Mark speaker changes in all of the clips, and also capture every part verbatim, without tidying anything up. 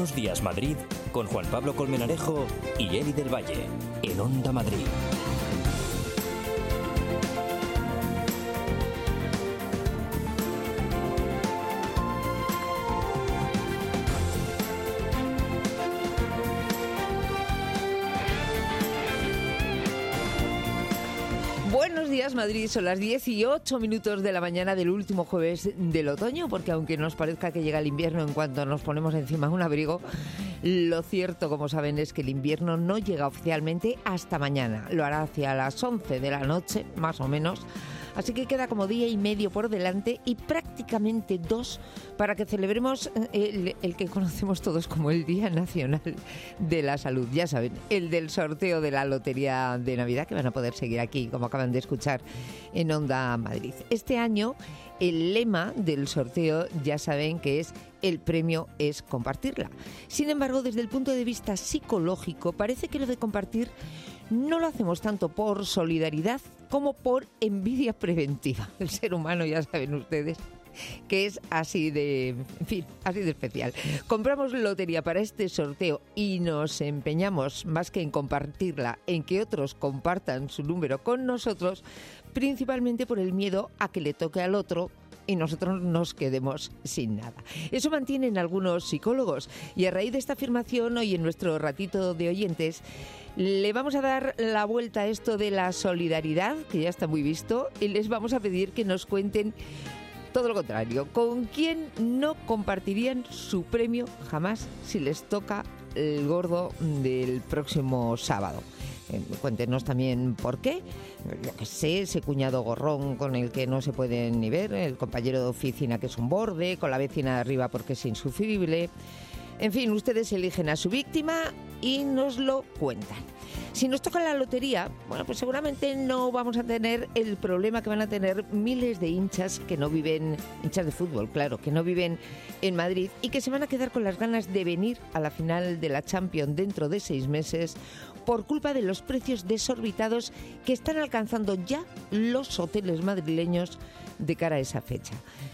Speaker 1: Buenos Días Madrid con Juan Pablo Colmenarejo y Eli del Valle en Onda Madrid.
Speaker 2: Buenos días Madrid, son las dieciocho minutos de la mañana del último jueves del otoño, porque aunque nos parezca que llega el invierno en cuanto nos ponemos encima un abrigo, lo cierto, como saben, es que el invierno no llega oficialmente hasta mañana. Lo hará hacia las once de la noche, más o menos. Así que queda como día y medio por delante y prácticamente dos para que celebremos el, el que conocemos todos como el Día Nacional de la Salud. Ya saben, el del sorteo de la Lotería de Navidad, que van a poder seguir aquí, como acaban de escuchar, en Onda Madrid. Este año el lema del sorteo, ya saben que es el premio es compartirla. Sin embargo, desde el punto de vista psicológico, parece que lo de compartir no lo hacemos tanto por solidaridad como por envidia preventiva. El ser humano, ya saben ustedes, que es así de, en fin, así de especial. Compramos lotería para este sorteo y nos empeñamos, más que en compartirla, en que otros compartan su número con nosotros, principalmente por el miedo a que le toque al otro y nosotros nos quedemos sin nada. Eso mantienen algunos psicólogos, y a raíz de esta afirmación, hoy en nuestro ratito de oyentes, le vamos a dar la vuelta a esto de la solidaridad, que ya está muy visto, y les vamos a pedir que nos cuenten todo lo contrario. ¿Con quién no compartirían su premio jamás si les toca el gordo del próximo sábado? Eh, cuéntenos también por qué. Yo qué sé, ese cuñado gorrón con el que no se pueden ni ver, el compañero de oficina que es un borde, con la vecina de arriba porque es insufrible. En fin, ustedes eligen a su víctima y nos lo cuentan. Si nos toca la lotería, bueno, pues seguramente no vamos a tener el problema que van a tener miles de hinchas que no viven, hinchas de fútbol, claro, que no viven en Madrid y que se van a quedar con las ganas de venir a la final de la Champions dentro de seis meses por culpa de los precios desorbitados que están alcanzando ya los hoteles madrileños de cara a esa fecha.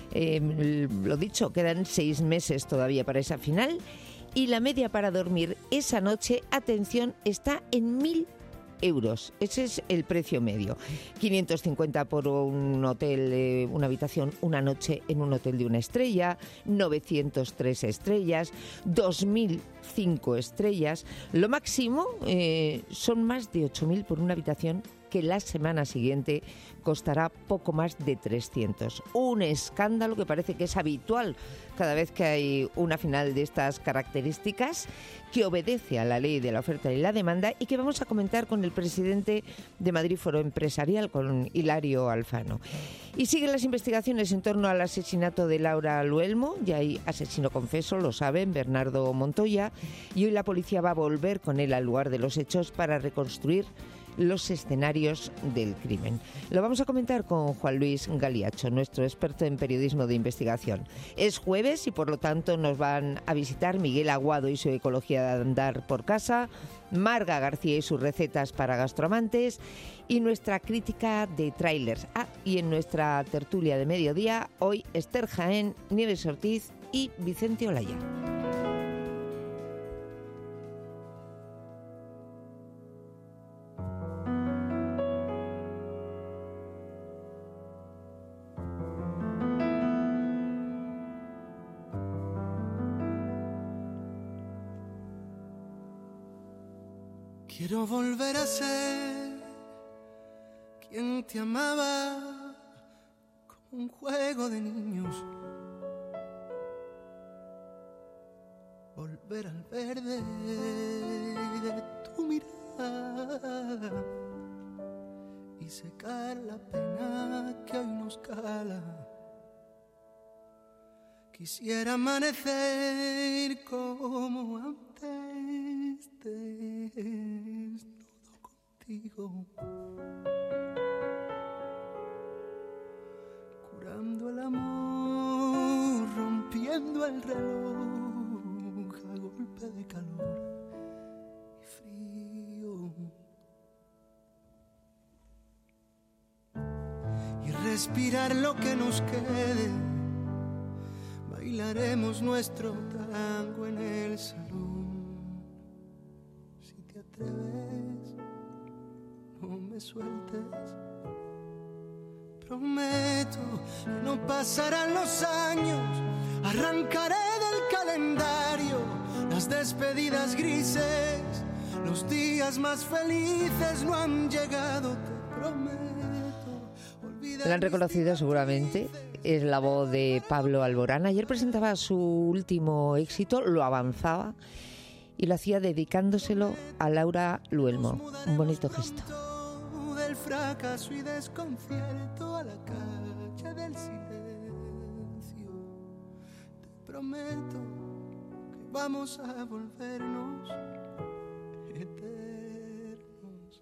Speaker 2: Eh, lo dicho, quedan seis meses todavía para esa final y la media para dormir esa noche, atención, está en mil euros. Ese es el precio medio. quinientos cincuenta por un hotel, eh, una habitación, una noche en un hotel de una estrella, novecientos tres estrellas, dos mil cinco estrellas. Lo máximo eh, son más de ocho mil por una habitación, que la semana siguiente costará poco más de trescientos. Un escándalo que parece que es habitual cada vez que hay una final de estas características, que obedece a la ley de la oferta y la demanda, y que vamos a comentar con el presidente de Madrid Foro Empresarial, con Hilario Alfano. Y siguen las investigaciones en torno al asesinato de Laura Luelmo. Ya hay asesino confeso, lo saben, Bernardo Montoya, y hoy la policía va a volver con él al lugar de los hechos para reconstruir los escenarios del crimen. Lo vamos a comentar con Juan Luis Galiacho, nuestro experto en periodismo de investigación. Es jueves y por lo tanto nos van a visitar Miguel Aguado y su ecología de andar por casa, Marga García y sus recetas para gastroamantes y nuestra crítica de tráilers. Ah, y en nuestra tertulia de mediodía, hoy Esther Jaén, Nieves Ortiz y Vicente Olaya.
Speaker 3: Quiero volver a ser quien te amaba como un juego de niños. Volver al verde de tu mirada y secar la pena que hoy nos cala. Quisiera amanecer como antes, desnudo contigo, curando el amor, rompiendo el reloj a golpe de calor y frío, y respirar lo que nos quede, bailar bailaremos nuestro tango en el salón. Si te atreves, no me sueltes. Prometo que no pasarán los años, arrancaré del calendario las despedidas grises, los días más felices no han llegado, te prometo.
Speaker 2: La han reconocido seguramente, es la voz de Pablo Alborán. Ayer presentaba su último éxito, lo avanzaba, y lo hacía dedicándoselo a Laura Luelmo. Un bonito gesto.
Speaker 3: Del fracaso y desconcierto a la calle del silencio. Te prometo que vamos a volvernos eternos.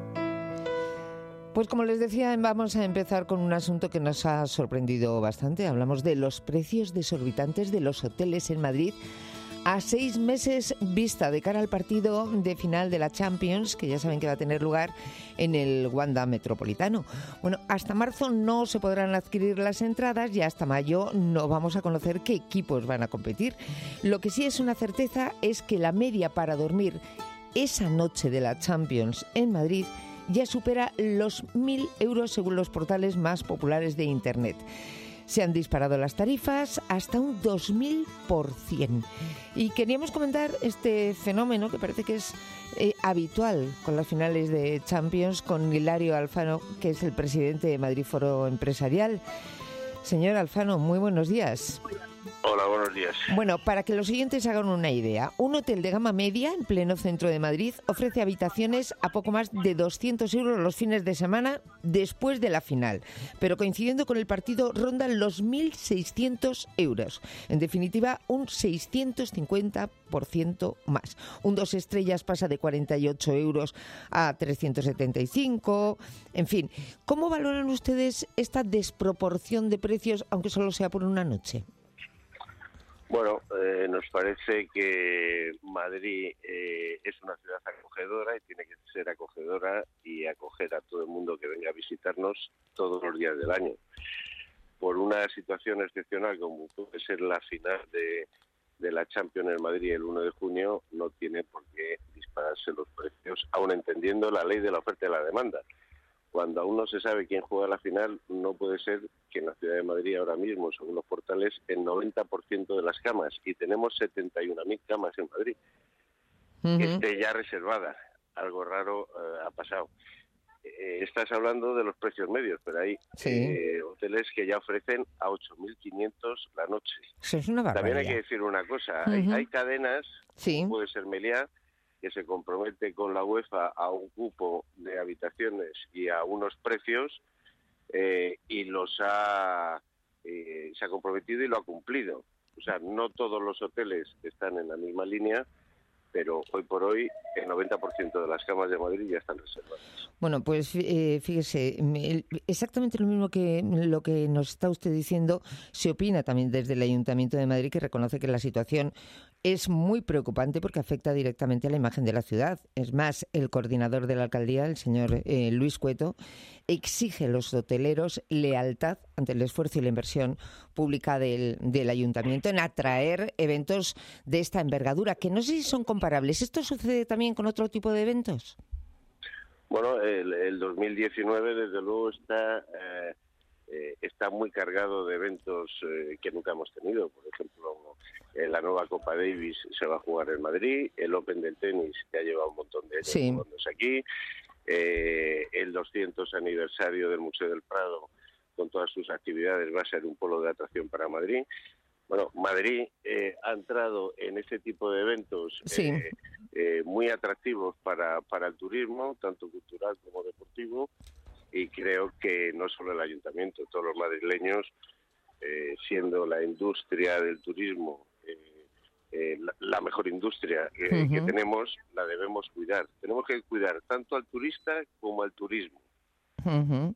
Speaker 2: Pues como les decía, vamos a empezar con un asunto que nos ha sorprendido bastante. Hablamos de los precios desorbitantes de los hoteles en Madrid a seis meses vista de cara al partido de final de la Champions, que ya saben que va a tener lugar en el Wanda Metropolitano. Bueno, hasta marzo no se podrán adquirir las entradas y hasta mayo no vamos a conocer qué equipos van a competir. Lo que sí es una certeza es que la media para dormir esa noche de la Champions en Madrid ya supera los mil euros según los portales más populares de Internet. Se han disparado las tarifas hasta un dos mil por ciento. Y queríamos comentar este fenómeno que parece que es eh, habitual con las finales de Champions con Hilario Alfano, que es el presidente de Madrid Foro Empresarial. Señor Alfano, muy buenos días.
Speaker 4: Hola, buenos días.
Speaker 2: Bueno, para que los oyentes hagan una idea, un hotel de gama media en pleno centro de Madrid ofrece habitaciones a poco más de doscientos euros los fines de semana después de la final, pero coincidiendo con el partido rondan los mil seiscientos euros. En definitiva, un seiscientos cincuenta por ciento más. Un dos estrellas pasa de cuarenta y ocho euros a trescientos setenta y cinco. En fin, ¿cómo valoran ustedes esta desproporción de precios, aunque solo sea por una noche?
Speaker 4: Bueno, eh, nos parece que Madrid eh, es una ciudad acogedora y tiene que ser acogedora y acoger a todo el mundo que venga a visitarnos todos los días del año. Por una situación excepcional como puede ser la final de, de la Champions en Madrid el uno de junio, no tiene por qué dispararse los precios, aun entendiendo la ley de la oferta y la demanda. Cuando aún no se sabe quién juega la final, no puede ser que en la ciudad de Madrid ahora mismo, según los portales, el noventa por ciento de las camas, y tenemos setenta y una mil camas en Madrid, uh-huh. esté ya reservada. Algo raro eh, ha pasado. Eh, estás hablando de los precios medios, pero hay sí. eh, hoteles que ya ofrecen a ocho mil quinientos la noche.
Speaker 2: Eso es una barbaridad.
Speaker 4: También hay que decir una cosa, uh-huh. hay, hay cadenas, sí. puede ser Meliá, que se compromete con la UEFA a un cupo de habitaciones y a unos precios eh, y los ha eh, se ha comprometido y lo ha cumplido. O sea, no todos los hoteles están en la misma línea, pero hoy por hoy el noventa por ciento de las camas de Madrid ya están reservadas.
Speaker 2: Bueno, pues eh, fíjese, exactamente lo mismo que lo que nos está usted diciendo se opina también desde el Ayuntamiento de Madrid, que reconoce que la situación es muy preocupante porque afecta directamente a la imagen de la ciudad. Es más, el coordinador de la alcaldía, el señor eh, Luis Cueto, exige a los hoteleros lealtad ante el esfuerzo y la inversión pública del, del ayuntamiento en atraer eventos de esta envergadura, que no sé si son comparables. ¿Esto sucede también con otro tipo de eventos?
Speaker 4: Bueno, el, el dos mil diecinueve desde luego está eh, eh, está muy cargado de eventos eh, que nunca hemos tenido. Por ejemplo, eh, la nueva Copa Davis se va a jugar en Madrid, el Open del tenis que ha llevado un montón de años sí. jugándose aquí, eh, el doscientos aniversario del Museo del Prado con todas sus actividades va a ser un polo de atracción para Madrid. Bueno, Madrid eh, ha entrado en ese tipo de eventos sí. eh, eh, muy atractivos para, para el turismo, tanto cultural como deportivo, y creo que no solo el ayuntamiento, todos los madrileños, eh, siendo la industria del turismo eh, eh, la, la mejor industria eh, uh-huh. que tenemos, la debemos cuidar. Tenemos que cuidar tanto al turista como al turismo.
Speaker 2: Uh-huh.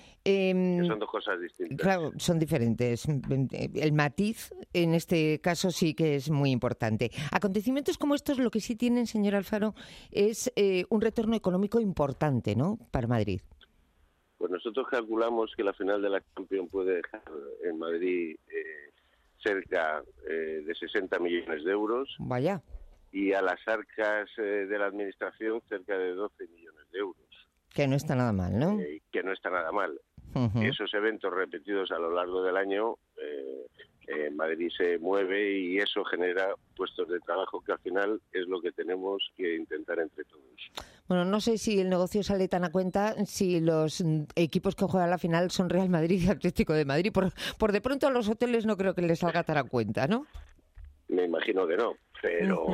Speaker 2: Eh,
Speaker 4: son dos cosas distintas.
Speaker 2: Claro, son diferentes. El matiz, en este caso, sí que es muy importante. Acontecimientos como estos, lo que sí tienen, señor Alfaro, es eh, un retorno económico importante, ¿no?, para Madrid.
Speaker 4: Pues nosotros calculamos que la final de la Champions puede dejar en Madrid eh, cerca eh, de sesenta millones de euros.
Speaker 2: Vaya.
Speaker 4: Y a las arcas eh, de la Administración cerca de doce millones de euros.
Speaker 2: Que no está nada mal, ¿no?
Speaker 4: Eh, que no está nada mal.
Speaker 2: Uh-huh.
Speaker 4: Esos eventos repetidos a lo largo del año, eh, eh, Madrid se mueve y eso genera puestos de trabajo que al final es lo que tenemos que intentar entre todos.
Speaker 2: Bueno, no sé si el negocio sale tan a cuenta si los equipos que juegan la final son Real Madrid y Atlético de Madrid. Por, por de pronto a los hoteles no creo que les salga tan a cuenta, ¿no?
Speaker 4: Me imagino que no, pero...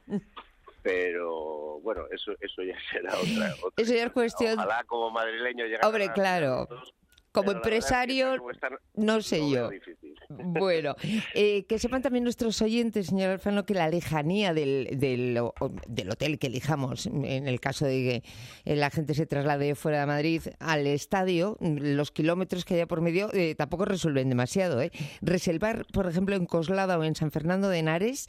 Speaker 4: Pero, bueno, eso eso ya será otra. otra
Speaker 2: eso ya es cuestión...
Speaker 4: Ojalá como madrileño llegar
Speaker 2: Hombre,
Speaker 4: a
Speaker 2: claro.
Speaker 4: Todos,
Speaker 2: como empresario, es que están, no sé no yo. Bueno, eh, que sepan también nuestros oyentes, señor Alfano, que la lejanía del, del, del hotel que elijamos, en el caso de que la gente se traslade fuera de Madrid al estadio, los kilómetros que haya por medio eh, tampoco resuelven demasiado. ¿eh? Reservar, por ejemplo, en Coslada o en San Fernando de Henares,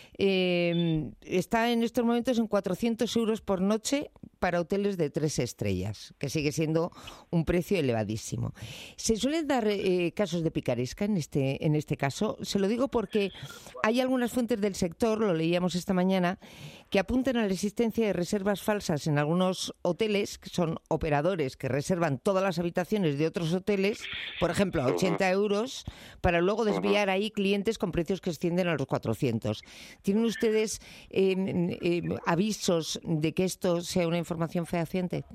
Speaker 2: Eh, está en estos momentos en cuatrocientos euros por noche para hoteles de tres estrellas, que sigue siendo un precio elevadísimo. Se suelen dar eh, casos de picaresca en este, en este caso. Se lo digo porque hay algunas fuentes del sector, lo leíamos esta mañana, que apuntan a la existencia de reservas falsas en algunos hoteles, que son operadores que reservan todas las habitaciones de otros hoteles, por ejemplo, a ochenta euros, para luego desviar ahí clientes con precios que ascienden a los cuatrocientos. ¿Tienen ustedes eh, eh, avisos de que esto sea una información fehaciente?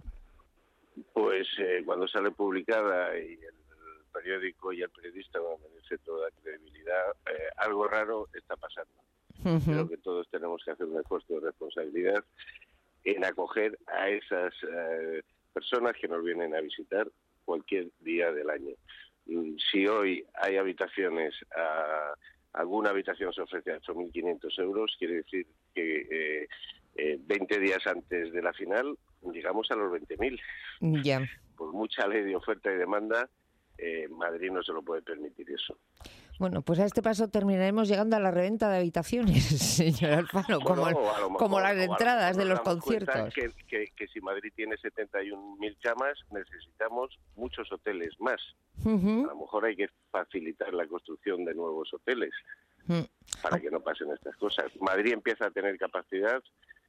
Speaker 4: Pues eh, cuando sale publicada y el periódico y el periodista van a merece toda credibilidad, eh, algo raro está pasando. Uh-huh. Creo que todos tenemos que hacer un esfuerzo de responsabilidad en acoger a esas eh, personas que nos vienen a visitar cualquier día del año. Si hoy hay habitaciones, a, alguna habitación se ofrece a ocho mil quinientos euros, quiere decir que eh, eh, veinte días antes de la final llegamos a los veinte mil.
Speaker 2: Ya. Yeah.
Speaker 4: Por mucha ley de oferta y demanda, eh, Madrid no se lo puede permitir eso.
Speaker 2: Bueno, pues a este paso terminaremos llegando a la reventa de habitaciones, señor Alfano, como, bueno, mejor, como las entradas de los conciertos.
Speaker 4: Que, que, que si Madrid tiene setenta y un mil camas, necesitamos muchos hoteles más. Uh-huh. A lo mejor hay que facilitar la construcción de nuevos hoteles uh-huh. para que no pasen estas cosas. Madrid empieza a tener capacidad,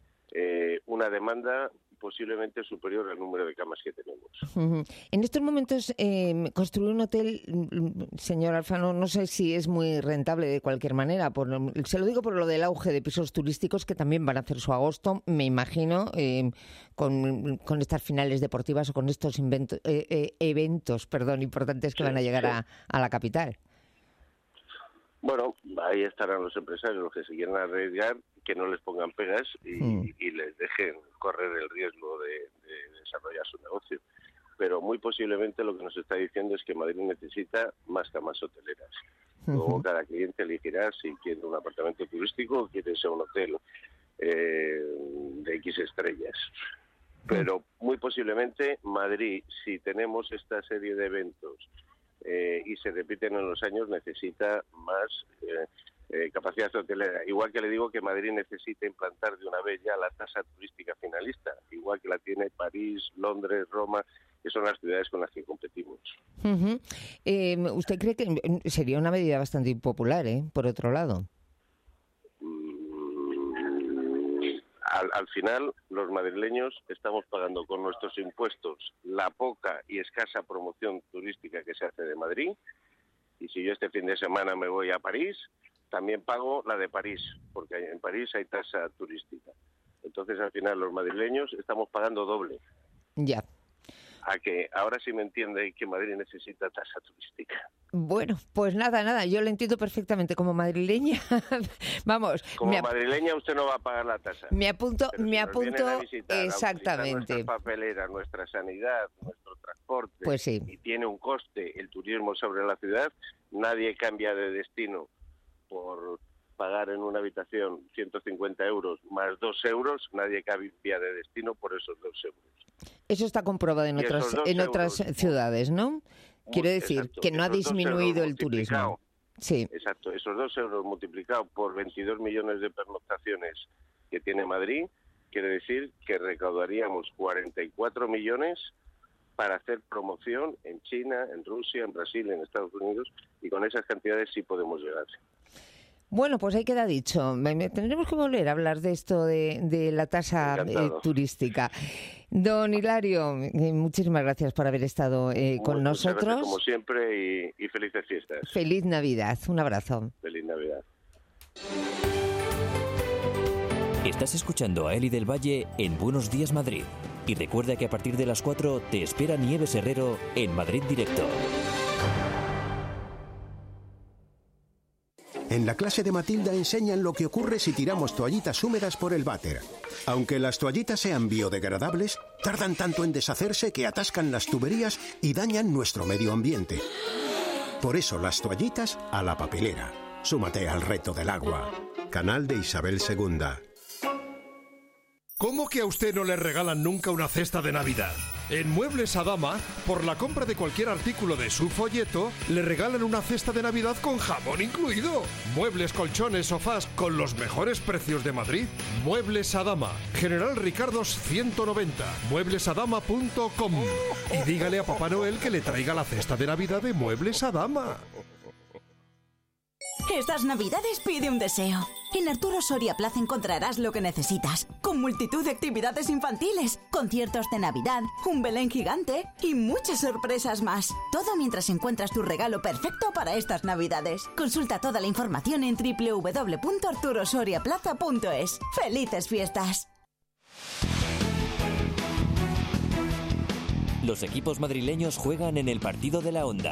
Speaker 4: eh, una demanda posiblemente superior al número de camas que tenemos.
Speaker 2: Uh-huh. En estos momentos, eh, construir un hotel, señor Alfano, no sé si es muy rentable de cualquier manera. Por, se lo digo por lo del auge de pisos turísticos que también van a hacer su agosto, me imagino, eh, con, con estas finales deportivas o con estos invento, eh, eh, eventos perdón, importantes que sí, van a llegar sí. a, a la capital.
Speaker 4: Bueno, ahí estarán los empresarios, los que se quieran arriesgar, que no les pongan pegas y, mm. y les dejen correr el riesgo de, de desarrollar su negocio. Pero muy posiblemente lo que nos está diciendo es que Madrid necesita más camas hoteleras. Uh-huh. Luego cada cliente elegirá si quiere un apartamento turístico o quiere ser un hotel eh, de X estrellas. Pero muy posiblemente Madrid, si tenemos esta serie de eventos Eh, y se repiten en los años, necesita más eh, eh, capacidad hotelera. Igual que le digo que Madrid necesita implantar de una vez ya la tasa turística finalista, igual que la tiene París, Londres, Roma, que son las ciudades con las que competimos.
Speaker 2: Uh-huh. Eh, ¿Usted cree que sería una medida bastante impopular, eh, por otro lado?
Speaker 4: Al, al final, los madrileños estamos pagando con nuestros impuestos la poca y escasa promoción turística que se hace de Madrid. Y si yo este fin de semana me voy a París, también pago la de París, porque en París hay tasa turística. Entonces, al final, los madrileños estamos pagando doble.
Speaker 2: Ya.
Speaker 4: A que ahora sí me entiende que Madrid necesita tasa turística.
Speaker 2: Bueno, pues nada, nada, yo lo entiendo perfectamente como madrileña. Vamos.
Speaker 4: Como ap- madrileña usted no va a pagar la tasa.
Speaker 2: Me apunto,
Speaker 4: pero
Speaker 2: me
Speaker 4: si
Speaker 2: apunto
Speaker 4: a visitar,
Speaker 2: exactamente.
Speaker 4: A nuestra papelera, nuestra sanidad, nuestro transporte,
Speaker 2: pues sí.
Speaker 4: Y tiene un coste el turismo sobre la ciudad, nadie cambia de destino por pagar en una habitación ciento cincuenta euros más dos euros, nadie cambia de destino por esos dos euros.
Speaker 2: Eso está comprobado en otras en otras euros, ciudades, ¿no? Quiero decir, exacto, que no ha disminuido el turismo. Sí.
Speaker 4: Exacto, esos dos euros multiplicados por veintidós millones de pernoctaciones que tiene Madrid, quiere decir que recaudaríamos cuarenta y cuatro millones para hacer promoción en China, en Rusia, en Brasil, en Estados Unidos, y con esas cantidades sí podemos llegar.
Speaker 2: Bueno, pues ahí queda dicho. Tendremos que volver a hablar de esto de, de la tasa eh, turística. Don Hilario, eh, muchísimas gracias por haber estado eh, con
Speaker 4: Muchas
Speaker 2: nosotros.
Speaker 4: Gracias, como siempre, y, y felices fiestas.
Speaker 2: Feliz Navidad. Un abrazo.
Speaker 4: Feliz Navidad.
Speaker 1: Estás escuchando a Eli del Valle en Buenos Días Madrid. Y recuerda que a partir de las cuatro te espera Nieves Herrero en Madrid Directo.
Speaker 5: En la clase de Matilda enseñan lo que ocurre si tiramos toallitas húmedas por el váter. Aunque las toallitas sean biodegradables, tardan tanto en deshacerse que atascan las tuberías y dañan nuestro medio ambiente. Por eso las toallitas a la papelera. Súmate al reto del agua. Canal de Isabel segunda.
Speaker 6: ¿Cómo que a usted no le regalan nunca una cesta de Navidad? En Muebles Adama, por la compra de cualquier artículo de su folleto, le regalan una cesta de Navidad con jamón incluido. Muebles, colchones, sofás con los mejores precios de Madrid. Muebles Adama, General Ricardos ciento noventa, muebles adama punto com. Y dígale a Papá Noel que le traiga la cesta de Navidad de Muebles Adama.
Speaker 7: Estas Navidades pide un deseo. En Arturo Soria Plaza encontrarás lo que necesitas, con multitud de actividades infantiles, conciertos de Navidad, un Belén gigante y muchas sorpresas más. Todo mientras encuentras tu regalo perfecto para estas Navidades. Consulta toda la información en doble u doble u doble u punto arturo soria plaza punto es. ¡Felices fiestas!
Speaker 1: Los equipos madrileños juegan en el partido de la Onda.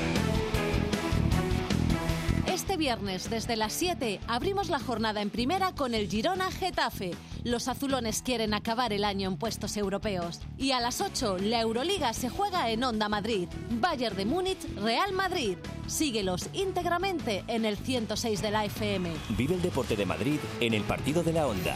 Speaker 8: Este viernes, desde las siete, abrimos la jornada en primera con el Girona Getafe. Los azulones quieren acabar el año en puestos europeos. Y a las ocho, la Euroliga se juega en Onda Madrid. Bayern de Múnich, Real Madrid. Síguelos íntegramente en el ciento seis de la F M.
Speaker 1: Vive el deporte de Madrid en el partido de la Onda.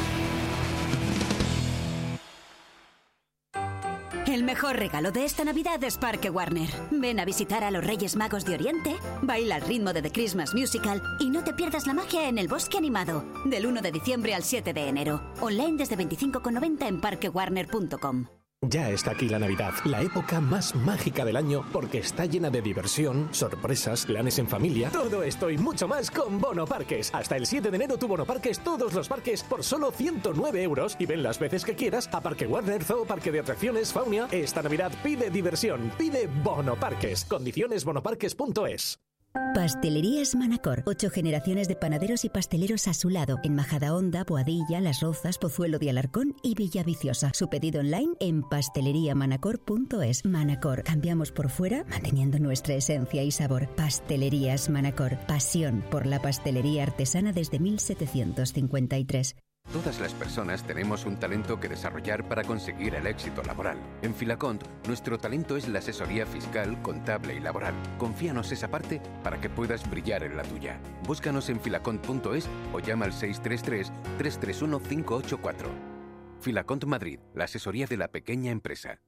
Speaker 7: El mejor regalo de esta Navidad es Parque Warner. Ven a visitar a los Reyes Magos de Oriente, baila al ritmo de The Christmas Musical y no te pierdas la magia en el Bosque Animado, del uno de diciembre al siete de enero. Online desde veinticinco con noventa en parque warner punto com.
Speaker 9: Ya está aquí la Navidad, la época más mágica del año, porque está llena de diversión, sorpresas, planes en familia. Todo esto y mucho más con Bono Parques. Hasta el siete de enero tu Bono Parques, todos los parques por solo ciento nueve euros. Y ven las veces que quieras a Parque Warner, Zoo, Parque de Atracciones, Faunia. Esta Navidad pide diversión, pide Bono Parques. Condiciones bonoparques punto es.
Speaker 10: Pastelerías Manacor. Ocho generaciones de panaderos y pasteleros a su lado. En Majadahonda, Boadilla, Las Rozas, Pozuelo de Alarcón y Villaviciosa. Su pedido online en pastelería manacor punto es. Manacor. Cambiamos por fuera, manteniendo nuestra esencia y sabor. Pastelerías Manacor. Pasión por la pastelería artesana desde mil setecientos cincuenta y tres.
Speaker 11: Todas las personas tenemos un talento que desarrollar para conseguir el éxito laboral. En Filacont, nuestro talento es la asesoría fiscal, contable y laboral. Confíanos esa parte para que puedas brillar en la tuya. Búscanos en filacont punto es o llama al seis tres tres, tres tres uno, cinco ocho cuatro. Filacont Madrid, la asesoría de la pequeña empresa.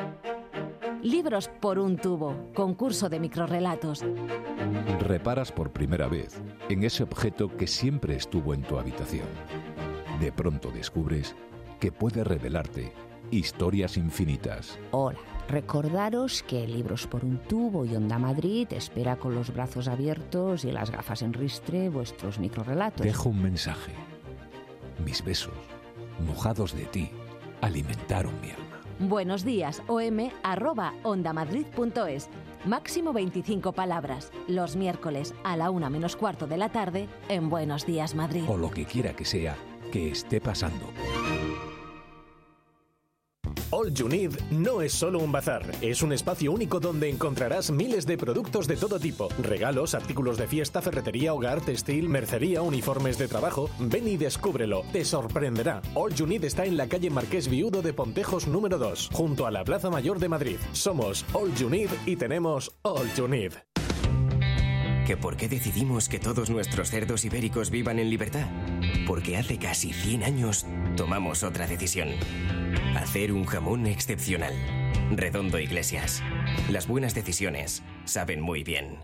Speaker 8: Libros por un tubo, concurso de microrrelatos.
Speaker 12: Reparas por primera vez en ese objeto que siempre estuvo en tu habitación. De pronto descubres que puede revelarte historias infinitas.
Speaker 13: Hola, recordaros que Libros por un tubo y Onda Madrid espera con los brazos abiertos y las gafas en ristre vuestros microrrelatos.
Speaker 12: Dejo un mensaje. Mis besos, mojados de ti, alimentaron mi alma.
Speaker 8: Buenos días, om arroba ondamadrid punto es. Máximo veinticinco palabras. Los miércoles a la una menos cuarto de la tarde en Buenos Días Madrid.
Speaker 12: O lo que quiera que sea que esté pasando.
Speaker 9: All You Need no es solo un bazar, es un espacio único donde encontrarás miles de productos de todo tipo. Regalos, artículos de fiesta, ferretería, hogar, textil, mercería, uniformes de trabajo. Ven y descúbrelo, te sorprenderá. All You Need está en la calle Marqués Viudo de Pontejos número dos, junto a la Plaza Mayor de Madrid. Somos All You Need y tenemos All You Need.
Speaker 14: ¿Que por qué decidimos que todos nuestros cerdos ibéricos vivan en libertad? Porque hace casi cien años tomamos otra decisión. Hacer un jamón excepcional. Redondo Iglesias. Las buenas decisiones saben muy bien.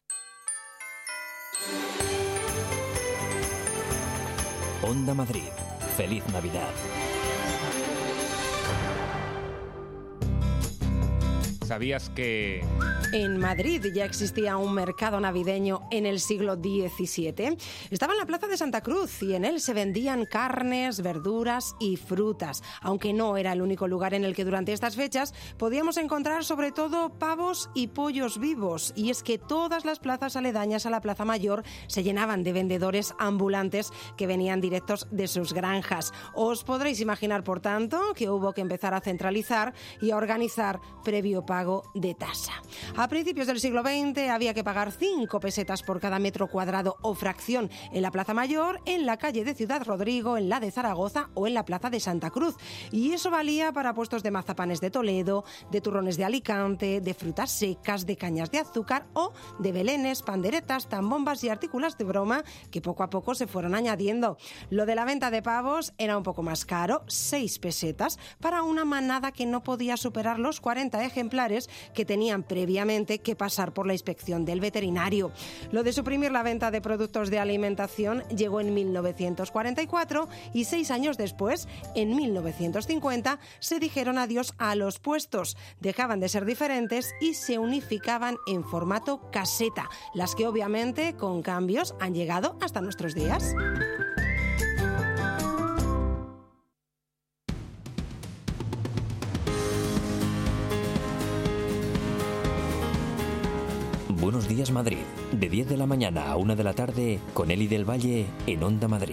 Speaker 1: Onda Madrid. Feliz Navidad.
Speaker 15: ¿Sabías que...?
Speaker 16: En Madrid ya existía un mercado navideño en el siglo diecisiete. Estaba en la Plaza de Santa Cruz y en él se vendían carnes, verduras y frutas. Aunque no era el único lugar en el que durante estas fechas podíamos encontrar sobre todo pavos y pollos vivos. Y es que todas las plazas aledañas a la Plaza Mayor se llenaban de vendedores ambulantes que venían directos de sus granjas. Os podréis imaginar, por tanto, que hubo que empezar a centralizar y a organizar previo pago de tasa. A principios del siglo veinte había que pagar cinco pesetas por cada metro cuadrado o fracción en la Plaza Mayor, en la calle de Ciudad Rodrigo, en la de Zaragoza o en la Plaza de Santa Cruz. Y eso valía para puestos de mazapanes de Toledo, de turrones de Alicante, de frutas secas, de cañas de azúcar o de belenes, panderetas, tambombas y artículos de broma que poco a poco se fueron añadiendo. Lo de la venta de pavos era un poco más caro, seis pesetas, para una manada que no podía superar los cuarenta ejemplares que tenían previamente que pasar por la inspección del veterinario. Lo de suprimir la venta de productos de alimentación llegó en mil novecientos cuarenta y cuatro y seis años después, en mil novecientos cincuenta, se dijeron adiós a los puestos. Dejaban de ser diferentes y se unificaban en formato caseta, las que obviamente con cambios han llegado hasta nuestros días.
Speaker 1: Buenos días Madrid, de diez de la mañana a una de la tarde, con Eli del Valle en Onda Madrid.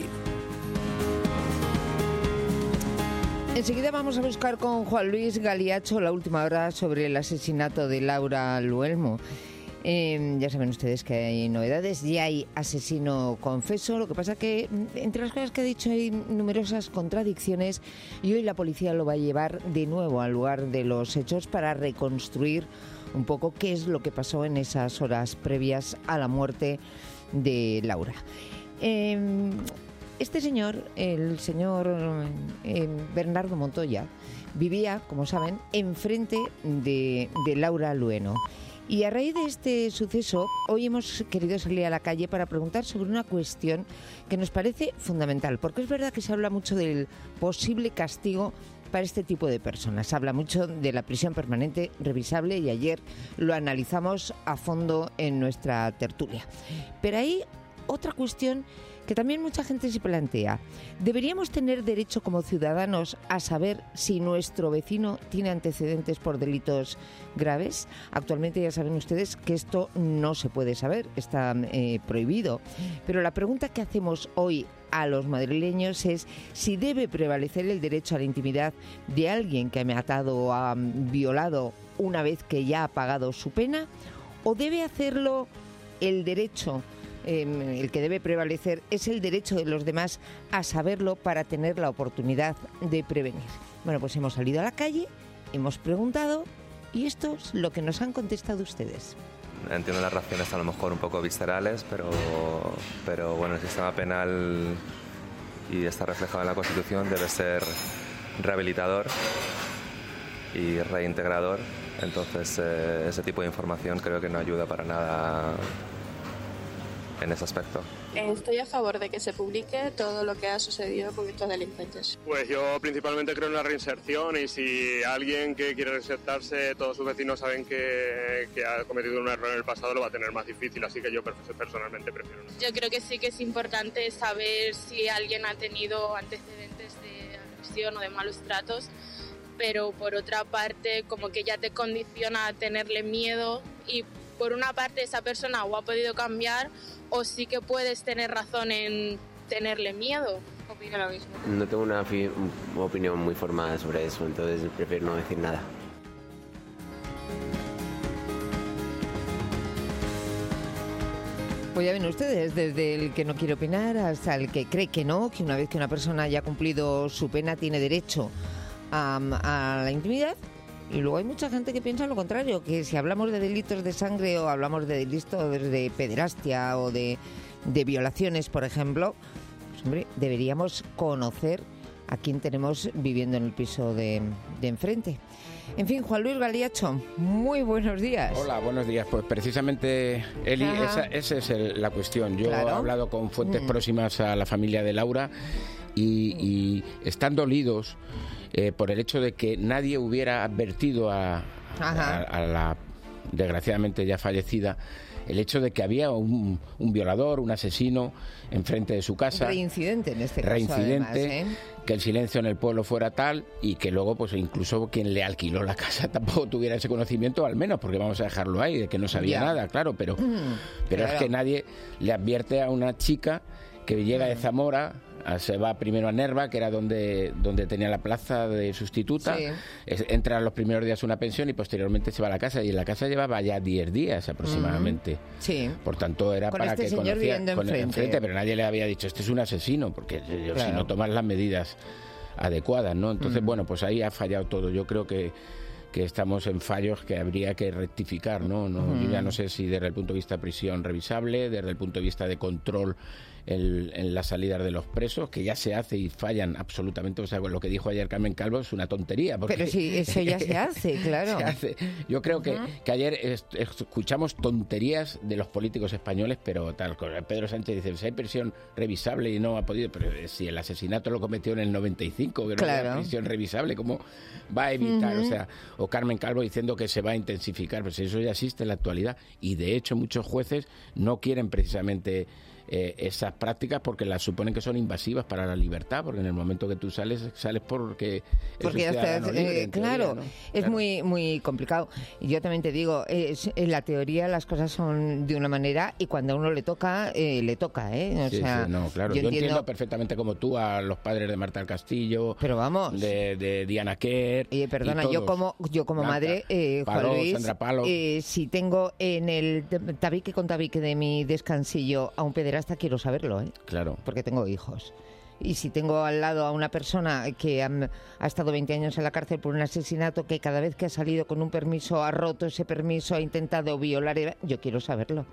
Speaker 2: Enseguida vamos a buscar con Juan Luis Galiacho la última hora sobre el asesinato de Laura Luelmo. Eh, ya saben ustedes que hay novedades, ya hay asesino confeso, lo que pasa que entre las cosas que ha dicho hay numerosas contradicciones y hoy la policía lo va a llevar de nuevo al lugar de los hechos para reconstruir un poco qué es lo que pasó en esas horas previas a la muerte de Laura. Eh, este señor, el señor eh, Bernardo Montoya, vivía, como saben, enfrente de, de Laura Lueno. Y a raíz de este suceso, hoy hemos querido salir a la calle para preguntar sobre una cuestión que nos parece fundamental, porque es verdad que se habla mucho del posible castigo para este tipo de personas. Se habla mucho de la prisión permanente revisable y ayer lo analizamos a fondo en nuestra tertulia. Pero hay otra cuestión que también mucha gente se plantea. ¿Deberíamos tener derecho como ciudadanos a saber si nuestro vecino tiene antecedentes por delitos graves? Actualmente ya saben ustedes que esto no se puede saber, está eh, prohibido. Pero la pregunta que hacemos hoy a los madrileños es si debe prevalecer el derecho a la intimidad de alguien que ha matado o ha violado una vez que ya ha pagado su pena, o debe hacerlo el derecho, eh, el que debe prevalecer es el derecho de los demás a saberlo para tener la oportunidad de prevenir. Bueno, pues hemos salido a la calle, hemos preguntado y esto es lo que nos han contestado ustedes.
Speaker 17: Entiendo las reacciones a lo mejor un poco viscerales, pero, pero bueno, el sistema penal, y está reflejado en la Constitución, debe ser rehabilitador y reintegrador. Entonces, eh, ese tipo de información creo que no ayuda para nada en ese aspecto.
Speaker 18: Estoy a favor de que se publique todo lo que ha sucedido con estos delincuentes.
Speaker 19: Pues yo principalmente creo en la reinserción, y si alguien que quiere reinsertarse, todos sus vecinos saben que, que ha cometido un error en el pasado, lo va a tener más difícil, así que yo personalmente prefiero no.
Speaker 18: Yo creo que sí que es importante saber si alguien ha tenido antecedentes de agresión o de malos tratos, pero por otra parte como que ya te condiciona a tenerle miedo, y por una parte esa persona o ha podido cambiar o sí que puedes tener razón en tenerle miedo. Opino lo mismo.
Speaker 20: No tengo una fi- opinión muy formada sobre eso, entonces prefiero no decir nada.
Speaker 2: Pues ya ven ustedes, desde el que no quiere opinar hasta el que cree que no, que una vez que una persona haya cumplido su pena tiene derecho a, a la intimidad. Y luego hay mucha gente que piensa lo contrario, que si hablamos de delitos de sangre o hablamos de delitos de pederastia o de, de violaciones, por ejemplo, pues hombre, deberíamos conocer a quién tenemos viviendo en el piso de, de enfrente. En fin, Juan Luis Galiacho, muy buenos días.
Speaker 21: Hola, buenos días. Pues precisamente, Eli, esa, esa es el, la cuestión. Yo claro. he hablado con fuentes mm. próximas a la familia de Laura y, y están dolidos eh, por el hecho de que nadie hubiera advertido a, a, a la desgraciadamente ya fallecida, el hecho de que había un, un violador, un asesino enfrente de su casa.
Speaker 2: Reincidente en este caso,
Speaker 21: Reincidente,
Speaker 2: además, ¿eh?
Speaker 21: Que el silencio en el pueblo fuera tal y que luego pues incluso quien le alquiló la casa tampoco tuviera ese conocimiento, al menos, porque vamos a dejarlo ahí, de que no sabía
Speaker 2: Ya.
Speaker 21: nada, claro, pero,
Speaker 2: Mm,
Speaker 21: pero
Speaker 2: claro.
Speaker 21: es que nadie le advierte a una chica que llega de Zamora, a- se va primero a Nerva, que era donde, donde tenía la plaza de sustituta,
Speaker 2: Sí.
Speaker 21: es- entra los primeros días a una pensión y posteriormente se va a la casa, y en la casa llevaba ya diez días aproximadamente.
Speaker 2: Sí.
Speaker 21: Por tanto, era
Speaker 2: Con
Speaker 21: para
Speaker 2: este
Speaker 21: que
Speaker 2: señor
Speaker 21: conociera
Speaker 2: viviendo
Speaker 21: con-
Speaker 2: enfrente.
Speaker 21: pero nadie le había dicho, este es un asesino, porque yo, si
Speaker 2: Claro.
Speaker 21: no tomas las medidas adecuadas, ¿no? Entonces,
Speaker 2: Mm.
Speaker 21: bueno, pues ahí ha fallado todo. Yo creo que que estamos en fallos que habría que rectificar, ¿no? no
Speaker 2: Mm.
Speaker 21: Yo ya no sé si desde el punto de vista de prisión revisable, desde el punto de vista de control en, en las salidas de los presos, que ya se hace y fallan absolutamente. O sea, lo que dijo ayer Carmen Calvo es una tontería. Porque
Speaker 2: Pero sí, eso ya se hace, claro.
Speaker 21: se hace. Yo creo que, que ayer est- escuchamos tonterías de los políticos españoles, pero tal. Pedro Sánchez dice, si hay prisión revisable y no ha podido, pero si el asesinato lo cometió en el noventa y cinco, que no
Speaker 2: Claro.
Speaker 21: había prisión revisable, ¿cómo va a evitar?
Speaker 2: Ujú.
Speaker 21: O sea, o Carmen Calvo diciendo que se va a intensificar, pues eso ya existe en la actualidad, y de hecho muchos jueces no quieren precisamente eh, esas prácticas porque las suponen que son invasivas para la libertad, porque en el momento que tú sales, sales porque eres
Speaker 2: Porque
Speaker 21: un
Speaker 2: ya
Speaker 21: ciudadano
Speaker 2: estás,
Speaker 21: libre,
Speaker 2: eh,
Speaker 21: en teoría,
Speaker 2: claro,
Speaker 21: ¿no?
Speaker 2: es
Speaker 21: Claro.
Speaker 2: muy muy complicado. Y yo también te digo, es, en la teoría las cosas son de una manera y cuando a uno le toca, eh, le toca, ¿eh? O
Speaker 21: Sí,
Speaker 2: sea,
Speaker 21: sí, no, claro.
Speaker 2: yo,
Speaker 21: Yo, entiendo...
Speaker 2: entiendo
Speaker 21: perfectamente como tú a los padres de Marta del Castillo,
Speaker 2: pero vamos,
Speaker 21: de, de Diana Kerr.
Speaker 2: Oye, perdona,
Speaker 21: y
Speaker 2: yo
Speaker 21: todos.
Speaker 2: como yo como
Speaker 21: Blanca,
Speaker 2: madre, eh, Juan
Speaker 21: Paló,
Speaker 2: Luis,
Speaker 21: Sandra Palo.
Speaker 2: eh, si tengo en el tabique con tabique de mi descansillo a un pederasta, quiero saberlo, ¿eh?
Speaker 21: Claro.
Speaker 2: Porque tengo hijos. Y si tengo al lado a una persona que ha, ha estado veinte años en la cárcel por un asesinato, que cada vez que ha salido con un permiso ha roto ese permiso, ha intentado violar, yo quiero saberlo.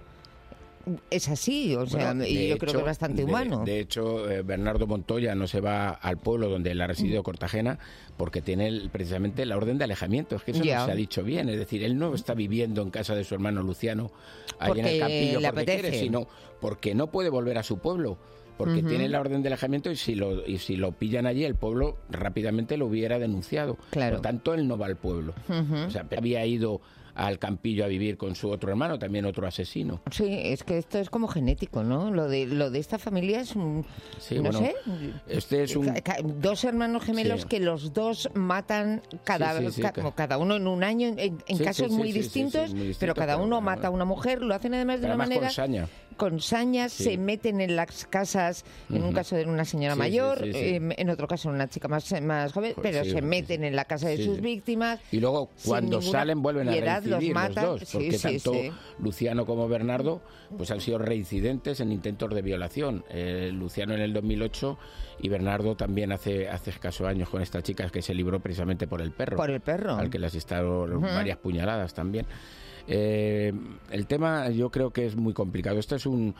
Speaker 2: Es así, o sea,
Speaker 21: Bueno,
Speaker 2: y
Speaker 21: de
Speaker 2: yo creo que
Speaker 21: hecho,
Speaker 2: es bastante
Speaker 21: de-
Speaker 2: humano.
Speaker 21: De, hecho, eh, Bernardo Montoya no se va al pueblo donde él ha residido,
Speaker 2: Mm.
Speaker 21: Cortajena, porque tiene el- precisamente la orden de alejamiento. Es que eso
Speaker 2: Ya.
Speaker 21: no se ha dicho bien. Es decir, él no está viviendo en casa de su hermano Luciano, ahí en el
Speaker 2: Porque
Speaker 21: Campillo,
Speaker 2: le
Speaker 21: porque quiere,
Speaker 2: apetece.
Speaker 21: sino porque no puede volver a su pueblo. Porque
Speaker 2: Ujú.
Speaker 21: tiene la orden de alejamiento y si lo y si lo pillan allí, el pueblo rápidamente lo hubiera denunciado.
Speaker 2: Claro.
Speaker 21: Por tanto, él no va al pueblo.
Speaker 2: Ujú.
Speaker 21: O sea, había ido al Campillo a vivir con su otro hermano, también otro asesino.
Speaker 2: Sí, es que esto es como genético, ¿no? Lo de lo de esta familia es un,
Speaker 21: Sí,
Speaker 2: no
Speaker 21: bueno,
Speaker 2: sé,
Speaker 21: este es un...
Speaker 2: ca- ca- dos hermanos gemelos
Speaker 21: Sí.
Speaker 2: que los dos matan cada
Speaker 21: Sí, sí, sí,
Speaker 2: ca-
Speaker 21: que-
Speaker 2: como cada uno en un año en, en
Speaker 21: Sí,
Speaker 2: casos
Speaker 21: sí, sí,
Speaker 2: muy
Speaker 21: sí, sí,
Speaker 2: distintos,
Speaker 21: sí, muy distintos,
Speaker 2: pero cada
Speaker 21: pero
Speaker 2: uno
Speaker 21: bueno,
Speaker 2: mata a una mujer, lo hacen además de
Speaker 21: Pero
Speaker 2: una
Speaker 21: además
Speaker 2: manera
Speaker 21: con saña.
Speaker 2: con sañas,
Speaker 21: Sí.
Speaker 2: se meten en las casas, en un
Speaker 21: Ujú.
Speaker 2: caso de una señora
Speaker 21: Sí, sí,
Speaker 2: mayor,
Speaker 21: sí, sí.
Speaker 2: eh, en otro caso una chica más, más joven,
Speaker 21: Pues
Speaker 2: pero
Speaker 21: sí,
Speaker 2: se
Speaker 21: sí,
Speaker 2: meten en la casa de
Speaker 21: Sí,
Speaker 2: sus
Speaker 21: sí.
Speaker 2: víctimas.
Speaker 21: Y luego,
Speaker 2: sin
Speaker 21: cuando
Speaker 2: ninguna
Speaker 21: salen, vuelven a
Speaker 2: piedad, los
Speaker 21: reincidir los,
Speaker 2: matan.
Speaker 21: dos,
Speaker 2: Sí,
Speaker 21: porque
Speaker 2: sí,
Speaker 21: tanto
Speaker 2: sí.
Speaker 21: Luciano como Bernardo pues han sido reincidentes en intentos de violación. Eh, Luciano en el dos mil ocho y Bernardo también hace hace escasos años con esta chica que se libró precisamente por el perro.
Speaker 2: Por el perro.
Speaker 21: Al que le asestaron
Speaker 2: Ujú.
Speaker 21: varias puñaladas también. Eh, el tema yo creo que es muy complicado. Esta es un,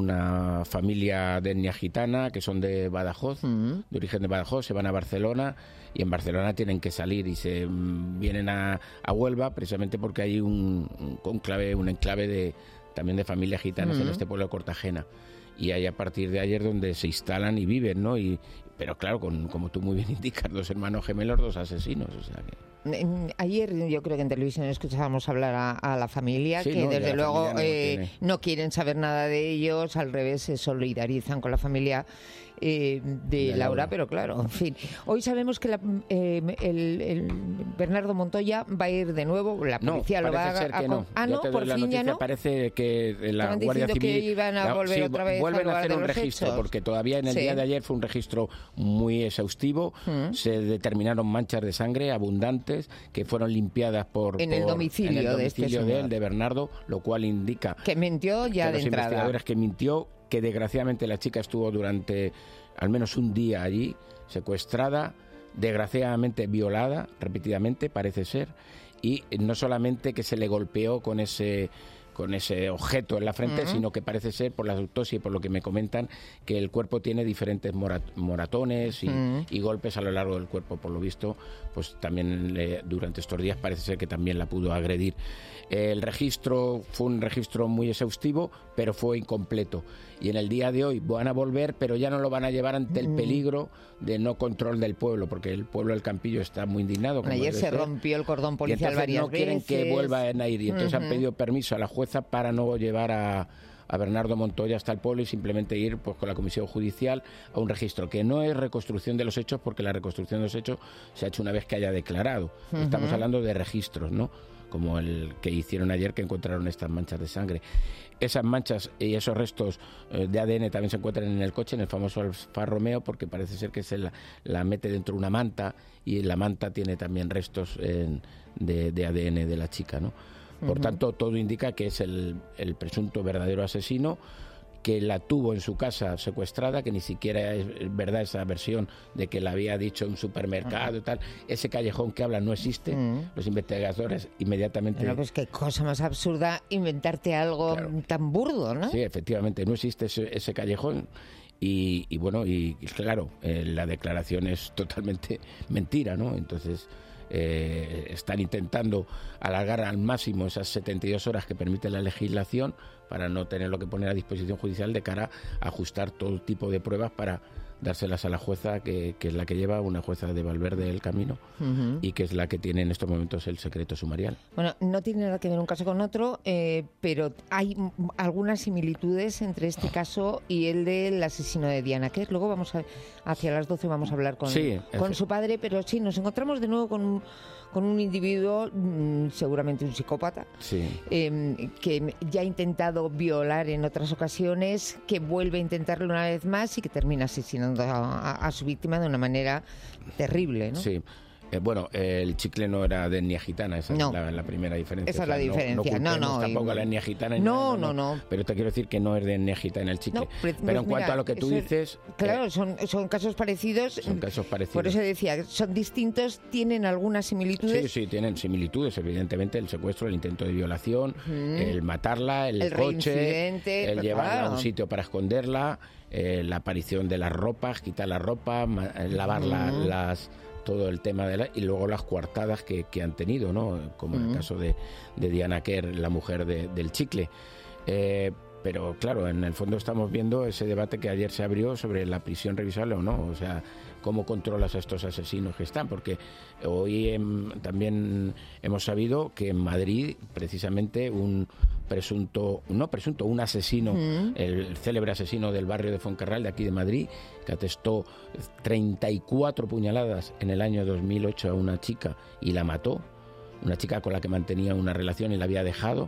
Speaker 21: una familia de etnia gitana que son de Badajoz, de origen de Badajoz, se van a Barcelona y en Barcelona tienen que salir y se mm, vienen a, a Huelva precisamente porque hay un, un conclave, un enclave de, también de familias gitanas en
Speaker 2: Ujú.
Speaker 21: este pueblo de Cortajena. Y ahí a partir de ayer donde se instalan y viven, ¿no? Y, pero claro, con, como tú muy bien indicas, dos hermanos gemelos, dos asesinos, o sea que...
Speaker 2: En- Ayer yo creo que en televisión escuchábamos hablar a, a la familia,
Speaker 21: Sí,
Speaker 2: que
Speaker 21: no, ya
Speaker 2: desde
Speaker 21: la
Speaker 2: luego
Speaker 21: familia no lo
Speaker 2: eh,
Speaker 21: tiene.
Speaker 2: no quieren saber nada de ellos, al revés, se solidarizan con la familia eh, de,
Speaker 21: De
Speaker 2: Laura,
Speaker 21: Laura.
Speaker 2: pero claro, en fin. Hoy sabemos que la- eh, el, el Bernardo Montoya va a ir de nuevo, la
Speaker 21: No,
Speaker 2: policía lo va a...
Speaker 21: parece ser
Speaker 2: a-
Speaker 21: que no.
Speaker 2: Ah,
Speaker 21: Ya
Speaker 2: no,
Speaker 21: te doy
Speaker 2: por
Speaker 21: la
Speaker 2: fin ya
Speaker 21: noticia.
Speaker 2: no.
Speaker 21: Parece que la
Speaker 2: Estaban
Speaker 21: Guardia
Speaker 2: diciendo que
Speaker 21: Civil
Speaker 2: iban a
Speaker 21: la-
Speaker 2: volver
Speaker 21: sí,
Speaker 2: otra vez
Speaker 21: vuelven
Speaker 2: al
Speaker 21: a
Speaker 2: lugar
Speaker 21: hacer
Speaker 2: de
Speaker 21: un
Speaker 2: los
Speaker 21: registro
Speaker 2: hechos.
Speaker 21: porque todavía en el
Speaker 2: Sí.
Speaker 21: día de ayer fue un registro muy exhaustivo.
Speaker 2: Mm.
Speaker 21: Se determinaron manchas de sangre abundantes que fueron limpiadas por
Speaker 2: En el
Speaker 21: por-
Speaker 2: domicilio
Speaker 21: en el
Speaker 2: de este
Speaker 21: domicilio de él,
Speaker 2: señor.
Speaker 21: de Bernardo, lo cual indica
Speaker 2: Que mintió ya
Speaker 21: que
Speaker 2: de
Speaker 21: los
Speaker 2: entrada.
Speaker 21: investigadores que mintió, que desgraciadamente la chica estuvo durante al menos un día allí, secuestrada, desgraciadamente violada, repetidamente, parece ser, y no solamente que se le golpeó con ese con ese objeto en la frente,
Speaker 2: Uh-huh.
Speaker 21: sino que parece ser, por la autopsia y por lo que me comentan, que el cuerpo tiene diferentes morat- moratones y,
Speaker 2: Uh-huh.
Speaker 21: y golpes a lo largo del cuerpo. Por lo visto, pues también le, durante estos días parece ser que también la pudo agredir. El registro fue un registro muy exhaustivo, pero fue incompleto. Y en el día de hoy van a volver, pero ya no lo van a llevar ante el
Speaker 2: Mm.
Speaker 21: peligro de no control del pueblo, porque el pueblo del Campillo está muy indignado. como
Speaker 2: Ayer
Speaker 21: debe
Speaker 2: se
Speaker 21: ser.
Speaker 2: rompió el cordón
Speaker 21: Y
Speaker 2: policial
Speaker 21: entonces
Speaker 2: varias
Speaker 21: no quieren
Speaker 2: veces.
Speaker 21: que vuelvan a ir. Y entonces han
Speaker 2: Ujú.
Speaker 21: pedido permiso a la jueza para no llevar a, a Bernardo Montoya hasta el pueblo y simplemente ir pues con la comisión judicial a un registro, que no es reconstrucción de los hechos, porque la reconstrucción de los hechos se ha hecho una vez que haya declarado.
Speaker 2: Ujú.
Speaker 21: Estamos hablando de registros, ¿no? Como el que hicieron ayer, que encontraron estas manchas de sangre. Esas manchas y esos restos eh, de A D N también se encuentran en el coche, en el famoso Alfa Romeo, porque parece ser que se la, la mete dentro de una manta y la manta tiene también restos en- de, de A D N de la chica, ¿no? Por
Speaker 2: Ujú.
Speaker 21: tanto, todo indica que es el, el presunto verdadero asesino, que la tuvo en su casa secuestrada, que ni siquiera es verdad esa versión de que la había dicho en un supermercado y tal. Ese callejón que habla no existe.
Speaker 2: Mm.
Speaker 21: Los investigadores inmediatamente...
Speaker 2: Bueno, pues qué cosa más absurda inventarte algo tan burdo, ¿no?
Speaker 21: Sí, efectivamente, no existe ese, ese callejón. Y, y bueno, y, y claro, eh, la declaración es totalmente mentira, ¿no? Entonces, eh, están intentando alargar al máximo esas setenta y dos horas que permite la legislación para no tenerlo que poner a disposición judicial, de cara a ajustar todo tipo de pruebas para dárselas a la jueza, que, que es la que lleva, una jueza de Valverde del Camino,
Speaker 2: Ujú.
Speaker 21: y que es la que tiene en estos momentos el secreto sumarial.
Speaker 2: Bueno, no tiene nada que ver un caso con otro, eh, pero hay m- algunas similitudes entre este caso y el del asesino de Diana Kerr. Luego vamos a, hacia las doce vamos a hablar con,
Speaker 21: Sí,
Speaker 2: con
Speaker 21: efe-
Speaker 2: su padre, pero sí, nos encontramos de nuevo con un, con un individuo, mm, seguramente un psicópata,
Speaker 21: Sí.
Speaker 2: eh, que ya ha intentado violar en otras ocasiones, que vuelve a intentarlo una vez más y que termina asesinando a, a- a su víctima de una manera terrible, ¿no?
Speaker 21: Sí. Eh, bueno, eh, el chicle no era de etnia gitana, esa
Speaker 2: No.
Speaker 21: es la, la primera diferencia.
Speaker 2: Esa es la
Speaker 21: no-
Speaker 2: diferencia.
Speaker 21: No,
Speaker 2: No,
Speaker 21: culpemos
Speaker 2: no,
Speaker 21: tampoco
Speaker 2: y-
Speaker 21: a la etnia gitana. ni
Speaker 2: No,
Speaker 21: nada,
Speaker 2: no, no.
Speaker 21: Pero te quiero decir que no es de etnia gitana el chicle.
Speaker 2: No, pero,
Speaker 21: pero en
Speaker 2: pues
Speaker 21: cuanto
Speaker 2: mira,
Speaker 21: a lo que tú
Speaker 2: eso-
Speaker 21: dices,
Speaker 2: Claro, son, son casos parecidos.
Speaker 21: son casos parecidos.
Speaker 2: Por eso decía, son distintos, tienen algunas similitudes.
Speaker 21: Sí, sí, tienen similitudes, evidentemente, el secuestro, el intento de violación,
Speaker 2: Ujú.
Speaker 21: el matarla, el,
Speaker 2: El
Speaker 21: coche,
Speaker 2: reincidente,
Speaker 21: el
Speaker 2: pero
Speaker 21: llevarla a
Speaker 2: claro.
Speaker 21: un sitio para esconderla, eh, la aparición de las ropas, quitar la ropa, ma- eh, lavar la-
Speaker 2: Ujú.
Speaker 21: las todo el tema de la, y luego las coartadas que, que han tenido, ¿no? Como en
Speaker 2: Ujú.
Speaker 21: el caso de, de Diana Kerr, la mujer de- del chicle. Eh, pero claro, en el fondo estamos viendo ese debate que ayer se abrió sobre la prisión revisable o no, o sea, cómo controlas a estos asesinos que están, porque hoy em, también hemos sabido que en Madrid, precisamente, un presunto, no presunto, un asesino,
Speaker 2: Ujú.
Speaker 21: el célebre asesino del barrio de Foncarral, de aquí de Madrid, que atestó treinta y cuatro puñaladas en el año dos mil ocho a una chica y la mató, una chica con la que mantenía una relación y la había dejado,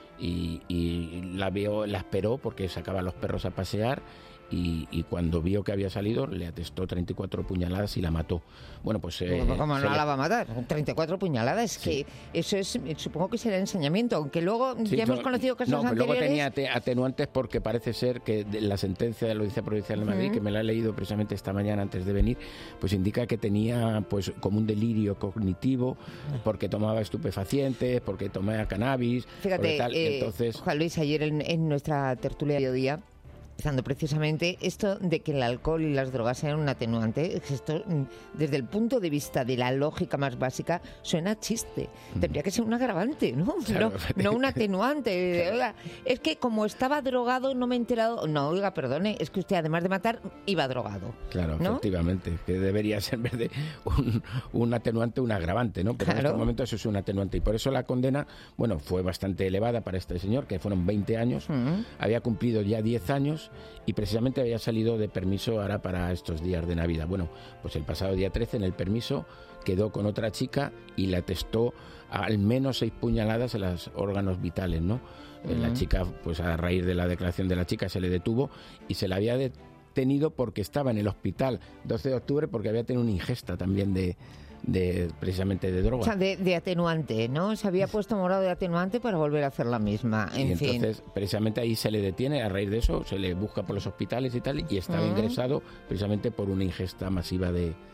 Speaker 21: y, y la vio, la esperó porque sacaba a los perros a pasear, y, y cuando vio que había salido le atestó treinta y cuatro puñaladas y la mató. Bueno, pues... eh,
Speaker 2: Bueno, ¿cómo
Speaker 21: se
Speaker 2: no
Speaker 21: le-
Speaker 2: la va a matar? treinta y cuatro puñaladas,
Speaker 21: Sí.
Speaker 2: que eso es, supongo que será ensañamiento, aunque luego
Speaker 21: Sí,
Speaker 2: ya hemos
Speaker 21: no,
Speaker 2: conocido casos
Speaker 21: no, pero luego
Speaker 2: anteriores.
Speaker 21: tenía ate- atenuantes, porque parece ser que de la sentencia de la Audiencia Provincial de Madrid,
Speaker 2: Ujú.
Speaker 21: que me la he leído precisamente esta mañana antes de venir, pues indica que tenía pues como un delirio cognitivo, porque tomaba estupefacientes, porque tomaba cannabis, porque
Speaker 2: Fíjate,
Speaker 21: tal, y
Speaker 2: eh,
Speaker 21: entonces...
Speaker 2: Juan Luis, ayer en, en nuestra tertulia de mediodía, empezando precisamente esto de que el alcohol y las drogas sean un atenuante, esto mm, desde el punto de vista de la lógica más básica suena a chiste. Tendría que ser un agravante, ¿no?
Speaker 21: Claro,
Speaker 2: no, no un atenuante. Oiga, es que como estaba drogado no me he enterado. No, oiga, perdone, es que usted además de matar iba drogado.
Speaker 21: Claro,
Speaker 2: ¿no?
Speaker 21: efectivamente, que debería ser en vez de un, un atenuante, un agravante, ¿no? Pero en
Speaker 2: Claro.
Speaker 21: estos momentos eso es un atenuante, y por eso la condena, bueno, fue bastante elevada para este señor, que fueron veinte años,
Speaker 2: Ujú.
Speaker 21: había cumplido ya diez años y precisamente había salido de permiso ahora para estos días de Navidad. Bueno, pues el pasado día trece en el permiso quedó con otra chica y le atestó al menos seis puñaladas en los órganos vitales, ¿no? Eh, La
Speaker 2: Ujú.
Speaker 21: chica, pues a raíz de la declaración de la chica, se le detuvo y se le había detenido porque estaba en el hospital doce de octubre, porque había tenido una ingesta también de, de precisamente de droga.
Speaker 2: O sea, de, de atenuante, ¿no? Se había puesto morado de atenuante para volver a hacer la misma. En
Speaker 21: y
Speaker 2: fin.
Speaker 21: entonces, precisamente ahí se le detiene, a raíz de eso, se le busca por los hospitales y tal, y estaba
Speaker 2: Ujú.
Speaker 21: ingresado precisamente por una ingesta masiva de,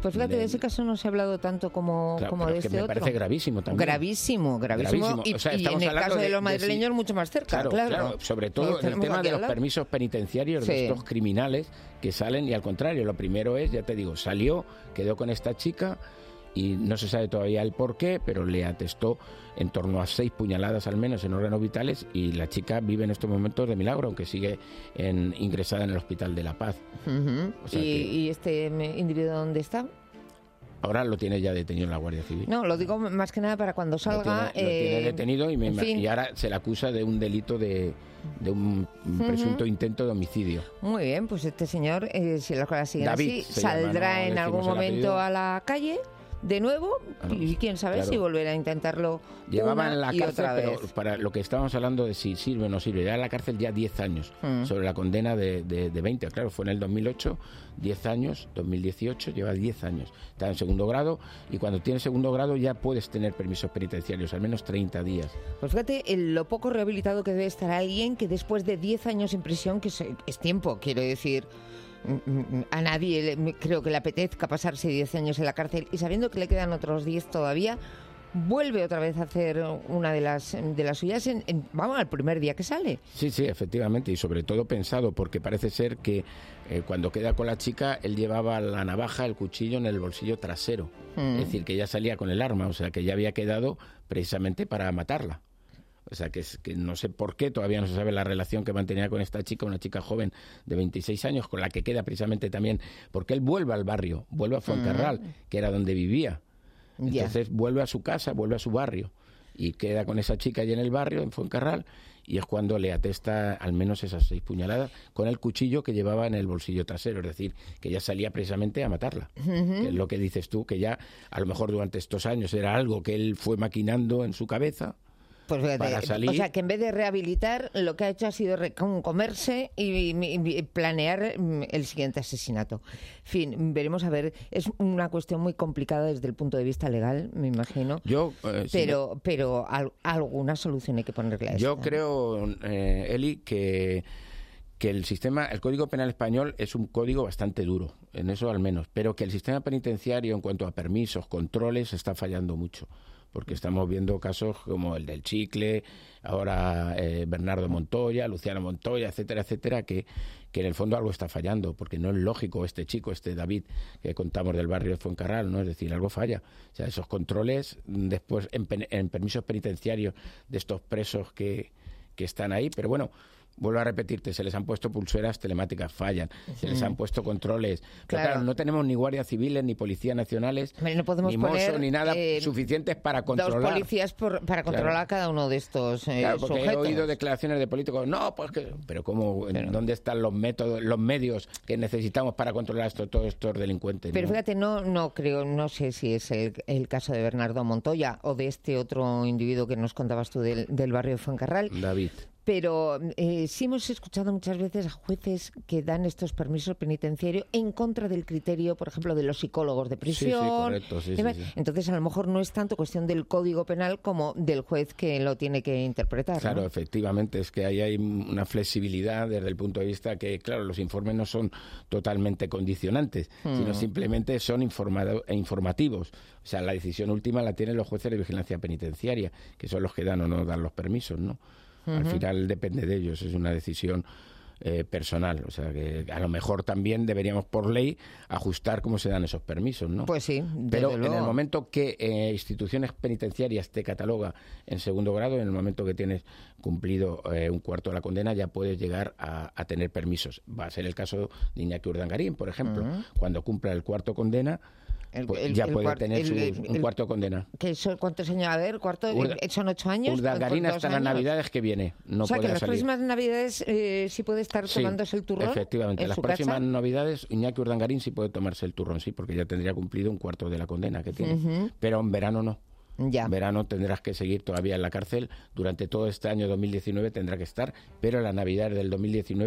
Speaker 2: Pues fíjate,
Speaker 21: de,
Speaker 2: de ese caso no se ha hablado tanto como,
Speaker 21: claro,
Speaker 2: como
Speaker 21: pero
Speaker 2: de
Speaker 21: es
Speaker 2: este
Speaker 21: que me
Speaker 2: otro.
Speaker 21: parece gravísimo también.
Speaker 2: Gravísimo, gravísimo.
Speaker 21: Gravísimo.
Speaker 2: Y,
Speaker 21: O sea,
Speaker 2: y
Speaker 21: estamos
Speaker 2: en el
Speaker 21: hablando
Speaker 2: caso de,
Speaker 21: de-
Speaker 2: los
Speaker 21: de
Speaker 2: madrileños
Speaker 21: si-
Speaker 2: mucho más cerca,
Speaker 21: Claro,
Speaker 2: claro.
Speaker 21: claro, sobre todo
Speaker 2: Sí,
Speaker 21: el
Speaker 2: tenemos
Speaker 21: tema
Speaker 2: aquí
Speaker 21: de los
Speaker 2: al lado.
Speaker 21: permisos penitenciarios de
Speaker 2: Sí.
Speaker 21: estos criminales que salen y al contrario, lo primero es, ya te digo, salió, quedó con esta chica y no se sabe todavía el por qué, pero le atestó en torno a seis puñaladas al menos en órganos vitales y la chica vive en estos momentos de milagro, aunque sigue en, ingresada en el Hospital de la Paz.
Speaker 2: Ujú.
Speaker 21: O sea
Speaker 2: ¿Y,
Speaker 21: que-
Speaker 2: ¿Y este individuo dónde está?
Speaker 21: Ahora lo tiene ya detenido en la Guardia Civil.
Speaker 2: No, lo digo más que nada para cuando
Speaker 21: Lo
Speaker 2: salga.
Speaker 21: tiene, lo tiene
Speaker 2: eh,
Speaker 21: detenido y, me
Speaker 2: en
Speaker 21: ima-
Speaker 2: fin.
Speaker 21: y ahora se le acusa de un delito de, de un
Speaker 2: Ujú.
Speaker 21: presunto intento de homicidio.
Speaker 2: Muy bien, pues este señor, eh, si las cosas siguen
Speaker 21: David
Speaker 2: así,
Speaker 21: se llama,
Speaker 2: saldrá
Speaker 21: no
Speaker 2: en
Speaker 21: decimos
Speaker 2: algún
Speaker 21: el
Speaker 2: momento
Speaker 21: apellido.
Speaker 2: a la calle de nuevo y quién sabe
Speaker 21: claro.
Speaker 2: si volverá a intentarlo
Speaker 21: Llevaba
Speaker 2: una
Speaker 21: en la
Speaker 2: y
Speaker 21: cárcel,
Speaker 2: otra
Speaker 21: pero
Speaker 2: vez.
Speaker 21: para lo que estábamos hablando de si sirve o no sirve, ya en la cárcel ya diez años,
Speaker 2: Mm.
Speaker 21: sobre la condena de, de, de veinte. Claro, fue en el dos mil ocho, diez años, dos mil dieciocho, lleva diez años. Está en segundo grado y cuando tienes segundo grado ya puedes tener permisos penitenciarios, al menos treinta días.
Speaker 2: Pues fíjate, el- lo poco rehabilitado que debe estar alguien que después de diez años en prisión, que es, es tiempo, quiero decir, mm, mm, a nadie le- me- creo que le apetezca pasarse diez años en la cárcel y sabiendo que le quedan otros diez todavía, vuelve otra vez a hacer una de las de las suyas, en, en- vamos, al primer día que sale.
Speaker 21: Sí, sí, efectivamente, y sobre todo pensado, porque parece ser que eh, cuando queda con la chica, él llevaba la navaja, el cuchillo en el bolsillo trasero.
Speaker 2: Mm.
Speaker 21: Es decir, que ya salía con el arma, o sea, que ya había quedado precisamente para matarla. O sea, que, es, que no sé por qué, todavía no se sabe la relación que mantenía con esta chica, una chica joven de veintiséis años, con la que queda precisamente también, porque él vuelve al barrio, vuelve a Fuencarral,
Speaker 2: Mm.
Speaker 21: que era donde vivía.
Speaker 2: Ya.
Speaker 21: Entonces vuelve a su casa, vuelve a su barrio y queda con esa chica allí en el barrio, en Fuencarral, y es cuando le atesta al menos esas seis puñaladas con el cuchillo que llevaba en el bolsillo trasero, es decir, que ya salía precisamente a matarla.
Speaker 2: Ujú.
Speaker 21: Que es lo que dices tú, que ya a lo mejor durante estos años era algo que él fue maquinando en su cabeza.
Speaker 2: Pues fíjate,
Speaker 21: Para salir.
Speaker 2: o sea, que en vez de rehabilitar, lo que ha hecho ha sido re- com- comerse y, y- y planear mm, el siguiente asesinato. En fin, veremos a ver. Es una cuestión muy complicada desde el punto de vista legal, me imagino.
Speaker 21: Yo, eh, sí,
Speaker 2: pero pero al- alguna solución hay que ponerle a
Speaker 21: Yo
Speaker 2: esto.
Speaker 21: creo, eh, Eli, que, que el sistema, el Código Penal español es un código bastante duro, en eso al menos, pero que el sistema penitenciario en cuanto a permisos, controles, está fallando mucho. Porque estamos viendo casos como el del Chicle, ahora eh, Bernardo Montoya, Luciano Montoya, etcétera, etcétera, que, que en el fondo algo está fallando, porque no es lógico este chico, este David que contamos del barrio de Fuencarral, ¿no? Es decir, algo falla. O sea, esos controles después en, pen- en permisos penitenciarios de estos presos que, que están ahí, pero bueno, vuelvo a repetirte, se les han puesto pulseras telemáticas, fallan, se les
Speaker 2: Mm.
Speaker 21: han puesto controles. Pero
Speaker 2: Claro.
Speaker 21: claro, no tenemos ni guardias civiles, ni policías nacionales,
Speaker 2: Hombre, no podemos
Speaker 21: ni
Speaker 2: poner,
Speaker 21: mozos, ni nada
Speaker 2: eh,
Speaker 21: suficientes para
Speaker 2: Dos
Speaker 21: controlar.
Speaker 2: policías por- para controlar
Speaker 21: Claro.
Speaker 2: cada uno de estos eh,
Speaker 21: Claro, porque
Speaker 2: sujetos.
Speaker 21: he oído declaraciones de políticos, no, pues que... Pero ¿cómo, ¿dónde están los métodos, los medios que necesitamos para controlar esto, todos estos delincuentes?
Speaker 2: Pero
Speaker 21: ¿no?
Speaker 2: fíjate, no, no creo, no sé si es el, el caso de Bernardo Montoya o de este otro individuo que nos contabas tú del, del barrio de Fuencarral.
Speaker 21: David.
Speaker 2: Pero eh, sí hemos escuchado muchas veces a jueces que dan estos permisos penitenciarios en contra del criterio, por ejemplo, de los psicólogos de prisión.
Speaker 21: Sí, sí, correcto, sí,
Speaker 2: demás.
Speaker 21: sí, sí.
Speaker 2: Entonces, a lo mejor no es tanto cuestión del Código Penal como del juez que lo tiene que interpretar. ¿no?
Speaker 21: Claro, efectivamente, es que ahí hay una flexibilidad desde el punto de vista que, claro, los informes no son totalmente condicionantes,
Speaker 2: Hmm.
Speaker 21: sino simplemente son informado- e informativos. O sea, la decisión última la tienen los jueces de vigilancia penitenciaria, que son los que dan o no dan los permisos, ¿no? Al
Speaker 2: Ujú.
Speaker 21: final depende de ellos, es una decisión eh, personal. O sea, que a lo mejor también deberíamos por ley ajustar cómo se dan esos permisos, ¿no?
Speaker 2: Pues sí,
Speaker 21: Pero
Speaker 2: desde
Speaker 21: en el
Speaker 2: luego.
Speaker 21: momento que eh, instituciones penitenciarias te cataloga en segundo grado, en el momento que tienes cumplido eh, un cuarto de la condena, ya puedes llegar a, a tener permisos. Va a ser el caso de Iñaki Urdangarín, por ejemplo.
Speaker 2: Ujú.
Speaker 21: Cuando cumpla el cuarto condena,
Speaker 2: El-
Speaker 21: pues
Speaker 2: el-
Speaker 21: ya
Speaker 2: el
Speaker 21: puede
Speaker 2: cuar-
Speaker 21: tener
Speaker 2: el-
Speaker 21: su-
Speaker 2: el-
Speaker 21: un
Speaker 2: el-
Speaker 21: cuarto de condena.
Speaker 2: ¿Que son, ¿Cuántos años? A ver, cuarto,
Speaker 21: Urda-
Speaker 2: eh, son ocho años.
Speaker 21: Urdangarín
Speaker 2: Dos
Speaker 21: hasta las
Speaker 2: años.
Speaker 21: navidades que viene. No
Speaker 2: o sea, que
Speaker 21: podrá
Speaker 2: las
Speaker 21: salir.
Speaker 2: próximas navidades eh, sí puede estar
Speaker 21: Sí,
Speaker 2: tomándose el turrón.
Speaker 21: efectivamente,
Speaker 2: en
Speaker 21: las
Speaker 2: su
Speaker 21: próximas
Speaker 2: casa.
Speaker 21: navidades Iñaki Urdangarín sí puede tomarse el turrón, sí, porque ya tendría cumplido un cuarto de la condena que tiene.
Speaker 2: Ujú.
Speaker 21: Pero en verano no.
Speaker 2: Ya.
Speaker 21: En verano tendrás que seguir todavía en la cárcel. Durante todo este año dos mil diecinueve tendrá que estar, pero en la Navidad del dos mil diecinueve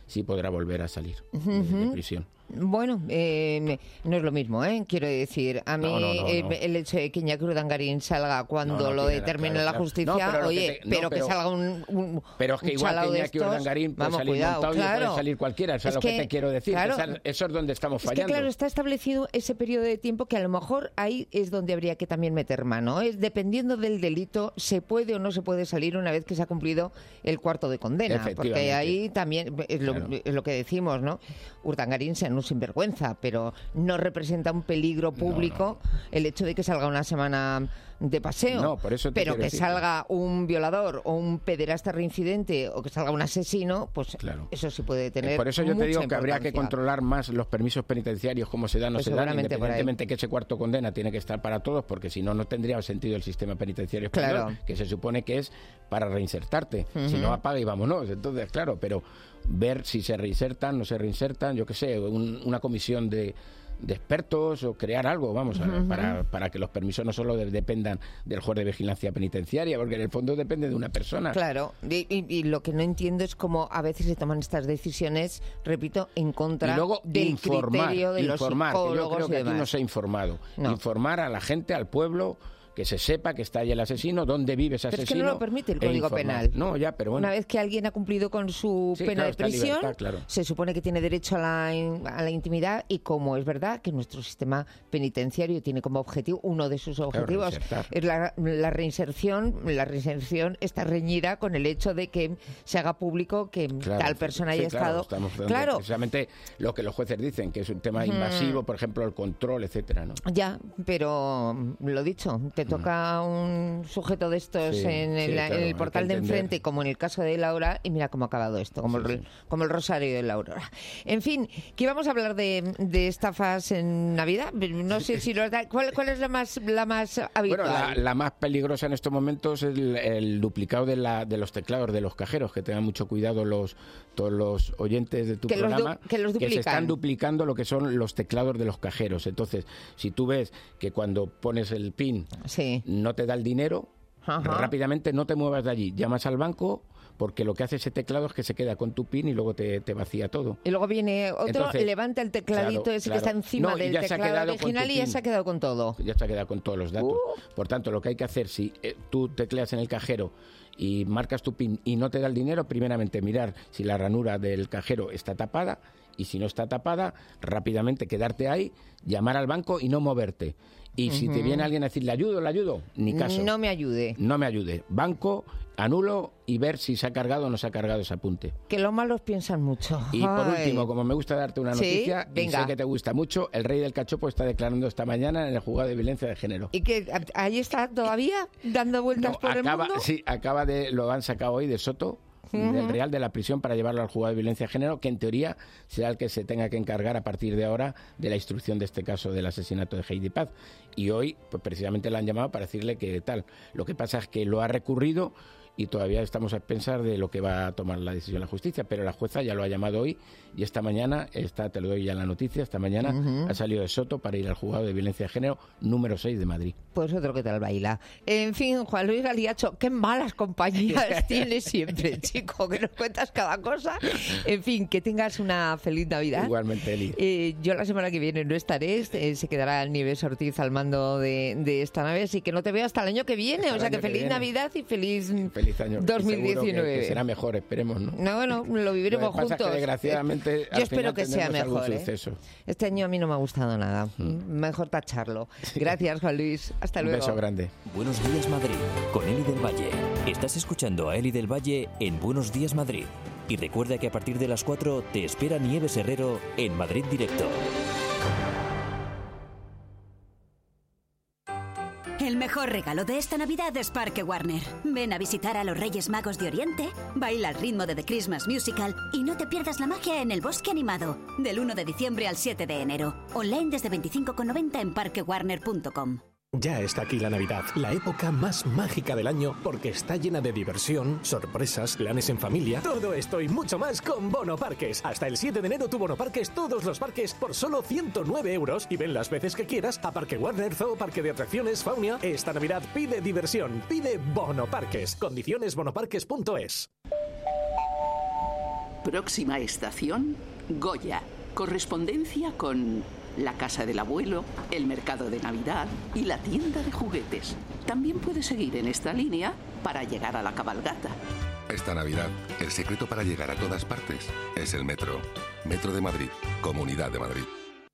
Speaker 21: sí podrá volver a salir
Speaker 2: Ujú.
Speaker 21: de, de prisión.
Speaker 2: Bueno, eh, no es lo mismo, ¿eh? Quiero decir, a mí
Speaker 21: No, no, no,
Speaker 2: eh,
Speaker 21: no.
Speaker 2: el hecho de que Iñaki Urdangarín salga cuando
Speaker 21: No, no
Speaker 2: lo
Speaker 21: tiene-
Speaker 2: determine
Speaker 21: claro,
Speaker 2: la
Speaker 21: claro.
Speaker 2: justicia,
Speaker 21: No, pero lo que
Speaker 2: oye,
Speaker 21: te- no,
Speaker 2: pero, que
Speaker 21: pero-
Speaker 2: salga un, un
Speaker 21: Pero es que
Speaker 2: un
Speaker 21: igual
Speaker 2: chalao
Speaker 21: que
Speaker 2: de
Speaker 21: Iñaki
Speaker 2: estos,
Speaker 21: Urdangarín puede
Speaker 2: vamos,
Speaker 21: salir
Speaker 2: cuidado,
Speaker 21: montado y
Speaker 2: claro.
Speaker 21: puede salir cualquiera. Eso es,
Speaker 2: Es
Speaker 21: lo que,
Speaker 2: que,
Speaker 21: te quiero decir.
Speaker 2: claro,
Speaker 21: que esa- eso es donde estamos
Speaker 2: Es que
Speaker 21: fallando.
Speaker 2: claro, está establecido ese periodo de tiempo que a lo mejor ahí es donde habría que también meter mano. Es dependiendo del delito, se puede o no se puede salir una vez que se ha cumplido el cuarto de condena. Porque
Speaker 21: Efectivamente.
Speaker 2: ahí también es lo,
Speaker 21: Claro.
Speaker 2: es lo que decimos, ¿no? Urdangarín sea un sinvergüenza, pero no representa un peligro público el hecho de que salga una semana de paseo.
Speaker 21: No, por eso te
Speaker 2: pero
Speaker 21: quiero
Speaker 2: que
Speaker 21: decir.
Speaker 2: salga un violador o un pederasta reincidente o que salga un asesino, pues eso sí puede tener.
Speaker 21: Eh, Por eso yo te
Speaker 2: mucha
Speaker 21: digo que habría que
Speaker 2: importancia.
Speaker 21: controlar más los permisos penitenciarios, cómo se dan o
Speaker 2: Pues
Speaker 21: se dan,
Speaker 2: seguramente por ahí.
Speaker 21: independientemente que ese cuarto condena tiene que estar para todos, porque si no, no tendría sentido el sistema penitenciario español,
Speaker 2: Claro.
Speaker 21: que se supone que es para reinsertarte.
Speaker 2: Ujú.
Speaker 21: Si no, apaga y vámonos. Entonces, claro, pero ver si se reinsertan, no se reinsertan, yo qué sé, un- una comisión de de expertos o crear algo, vamos, a-
Speaker 2: Ujú.
Speaker 21: para, para que los permisos no solo de- dependan del juez de vigilancia penitenciaria, porque en el fondo depende de una persona.
Speaker 2: Claro, y, y- y lo que no entiendo es cómo a veces se toman estas decisiones, repito, en contra
Speaker 21: Y luego
Speaker 2: del
Speaker 21: informar,
Speaker 2: criterio de los
Speaker 21: informar, que yo
Speaker 2: psicólogos
Speaker 21: creo
Speaker 2: y
Speaker 21: que aquí
Speaker 2: demás.
Speaker 21: no se ha informado.
Speaker 2: No.
Speaker 21: Informar a la gente, al pueblo, que se sepa que está ahí el asesino, dónde vive ese
Speaker 2: Pero es que
Speaker 21: asesino.
Speaker 2: no lo permite el
Speaker 21: e
Speaker 2: Código
Speaker 21: informar.
Speaker 2: Penal.
Speaker 21: No, ya, pero bueno.
Speaker 2: Una vez que alguien ha cumplido con su
Speaker 21: Sí,
Speaker 2: pena
Speaker 21: claro,
Speaker 2: de
Speaker 21: está en
Speaker 2: prisión,
Speaker 21: libertad, claro.
Speaker 2: se supone que tiene derecho a la, in- a la intimidad y como es verdad que nuestro sistema penitenciario tiene como objetivo, uno de sus objetivos
Speaker 21: reinsertar.
Speaker 2: es la, la reinserción, la reinserción está reñida con el hecho de que se haga público que
Speaker 21: Claro,
Speaker 2: tal persona
Speaker 21: sí,
Speaker 2: haya
Speaker 21: claro,
Speaker 2: estado...
Speaker 21: estamos hablando
Speaker 2: Claro,
Speaker 21: precisamente lo que los jueces dicen, que es un tema
Speaker 2: Ujú.
Speaker 21: invasivo, por ejemplo, el control, etcétera, ¿no?
Speaker 2: ya, pero mm, lo dicho, te toca un sujeto de estos
Speaker 21: Sí,
Speaker 2: en el,
Speaker 21: sí, claro,
Speaker 2: en
Speaker 21: hay
Speaker 2: el
Speaker 21: que
Speaker 2: portal de
Speaker 21: entender.
Speaker 2: enfrente, como en el caso de Laura, y mira cómo ha acabado esto, como, el, como el rosario de Laura. En fin, que íbamos a hablar de, de estafas en Navidad. No sé si lo da- ¿cuál, cuál es la más la más habitual?
Speaker 21: Bueno, la, la más peligrosa en estos momentos es el, el duplicado de, la, de los teclados de los cajeros, que tengan mucho cuidado los todos los oyentes de tu
Speaker 2: Que los du-
Speaker 21: programa,
Speaker 2: que los
Speaker 21: se
Speaker 2: duplican.
Speaker 21: están duplicando lo que son los teclados de los cajeros. Entonces, si tú ves que cuando pones el PIN no te da el dinero,
Speaker 2: Ajá.
Speaker 21: rápidamente no te muevas de allí, llamas al banco, porque lo que hace ese teclado es que se queda con tu PIN y luego te, te vacía todo.
Speaker 2: Y luego viene otro,
Speaker 21: Entonces,
Speaker 2: levanta el tecladito
Speaker 21: claro,
Speaker 2: ese
Speaker 21: claro.
Speaker 2: que está encima
Speaker 21: No, y
Speaker 2: del
Speaker 21: ya se ha
Speaker 2: teclado
Speaker 21: quedado con tu
Speaker 2: original y ya
Speaker 21: PIN.
Speaker 2: se ha quedado con todo.
Speaker 21: Ya se ha quedado con todos los datos. Por tanto, lo que hay que hacer, si eh, tú tecleas en el cajero y marcas tu PIN y no te da el dinero, primeramente mirar si la ranura del cajero está tapada, y si no está tapada, rápidamente quedarte ahí, llamar al banco y no moverte. Y si te
Speaker 2: Ujú.
Speaker 21: viene alguien a decir, ¿le ayudo, le ayudo? Ni caso.
Speaker 2: No me ayude.
Speaker 21: No me ayude. Banco, anulo y ver si se ha cargado o no se ha cargado ese apunte.
Speaker 2: Que los malos piensan mucho.
Speaker 21: Y por
Speaker 2: Ay.
Speaker 21: último, como me gusta darte una
Speaker 2: Sí,
Speaker 21: noticia, y
Speaker 2: venga.
Speaker 21: sé que te gusta mucho, el rey del cachopo está declarando esta mañana en el juzgado de violencia de género.
Speaker 2: ¿Y que a- ahí está todavía dando vueltas por
Speaker 21: acaba,
Speaker 2: el mundo?
Speaker 21: sí, acaba de, lo han sacado hoy de Soto,
Speaker 2: Ujú.
Speaker 21: del Real, de la prisión, para llevarlo al juzgado de violencia de género, que en teoría será el que se tenga que encargar a partir de ahora de la instrucción de este caso del asesinato de Heidi Paz. Y hoy, pues precisamente le han llamado para decirle que tal. Lo que pasa es que lo ha recurrido y todavía estamos a pensar de lo que va a tomar la decisión la justicia, pero la jueza ya lo ha llamado hoy y esta mañana, está, te lo doy ya en la noticia, esta mañana
Speaker 2: Ujú.
Speaker 21: ha salido de Soto para ir al juzgado de violencia de género número seis de Madrid.
Speaker 2: Pues otro que tal baila. En fin, Juan Luis Aliacho, qué malas compañías tienes siempre, chico, que nos cuentas cada cosa. En fin, que tengas una feliz Navidad.
Speaker 21: Igualmente, Eli.
Speaker 2: Eh, yo la semana que viene no estaré, eh, se quedará Nieves Ortiz al mando de, de esta nave, así que no te veo hasta el año que viene.
Speaker 21: Hasta
Speaker 2: O
Speaker 21: el
Speaker 2: sea que
Speaker 21: año que
Speaker 2: feliz
Speaker 21: viene.
Speaker 2: Navidad y feliz,
Speaker 21: Feliz año.
Speaker 2: dos mil
Speaker 21: Seguro
Speaker 2: diecinueve.
Speaker 21: que, que será mejor, esperemos, ¿no?
Speaker 2: No, bueno, lo viviremos
Speaker 21: Lo que pasa es que,
Speaker 2: juntos.
Speaker 21: desgraciadamente,
Speaker 2: Eh,
Speaker 21: al
Speaker 2: yo espero
Speaker 21: final
Speaker 2: que sea
Speaker 21: tendremos algún
Speaker 2: mejor. ¿eh?
Speaker 21: suceso.
Speaker 2: Este año a mí no me ha gustado nada. Mejor tacharlo. Gracias, Juan Luis. Hasta
Speaker 21: Un
Speaker 2: luego.
Speaker 21: beso grande.
Speaker 1: Buenos días, Madrid, con Eli del Valle. Estás escuchando a Eli del Valle en Buenos días, Madrid. Y recuerda que a partir de las cuatro te espera Nieves Herrero en Madrid Directo.
Speaker 15: El mejor regalo de esta Navidad es Parque Warner. Ven a visitar a los Reyes Magos de Oriente, baila al ritmo de The Christmas Musical y no te pierdas la magia en el Bosque Animado, del uno de diciembre al siete de enero. Online desde veinticinco con noventa en parque warner punto com.
Speaker 9: Ya está aquí la Navidad, la época más mágica del año, porque está llena de diversión, sorpresas, planes en familia. Todo esto y mucho más con Bono Parques. Hasta el siete de enero tu Bono Parques, todos los parques por solo ciento nueve euros y ven las veces que quieras a Parque Warner, Zoo, Parque de Atracciones, Faunia. Esta Navidad pide diversión, pide Bono Parques. Condiciones bonoparques punto es.
Speaker 3: Próxima estación, Goya. Correspondencia con la casa del abuelo, el mercado de Navidad y la tienda de juguetes. También puedes seguir en esta línea para llegar a la cabalgata.
Speaker 22: Esta Navidad, el secreto para llegar a todas partes es el metro. Metro de Madrid, Comunidad de Madrid.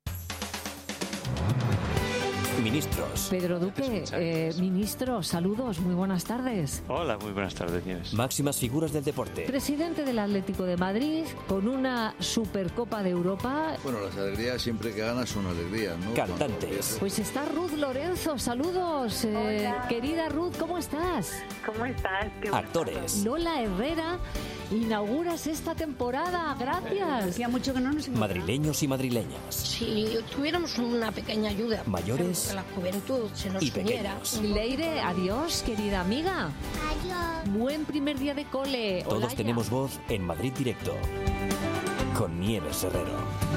Speaker 1: Ministros.
Speaker 23: Pedro Duque, eh, ministro, saludos, muy buenas tardes.
Speaker 24: Hola, muy buenas tardes, Nieves.
Speaker 1: Máximas figuras del deporte.
Speaker 23: Presidente del Atlético de Madrid, con una Supercopa de Europa.
Speaker 25: Bueno, las alegrías siempre que ganas son alegrías, ¿no?
Speaker 1: Cantantes.
Speaker 23: Pues está Ruth Lorenzo, saludos. Eh, querida Ruth, ¿cómo estás?
Speaker 26: ¿Cómo estás? Qué
Speaker 1: Actores.
Speaker 23: Lola Herrera, inauguras esta temporada, gracias.
Speaker 27: Hacía mucho que no nos
Speaker 1: Madrileños y madrileñas.
Speaker 27: Si tuviéramos una pequeña ayuda.
Speaker 1: Mayores
Speaker 27: que la juventud se nos
Speaker 1: y
Speaker 27: uniera.
Speaker 1: pequeños.
Speaker 23: Leire, adiós, querida amiga.
Speaker 26: Adiós.
Speaker 23: Buen primer día de cole.
Speaker 1: Todos
Speaker 23: Olaya.
Speaker 1: tenemos voz en Madrid Directo. Con Nieves Herrero.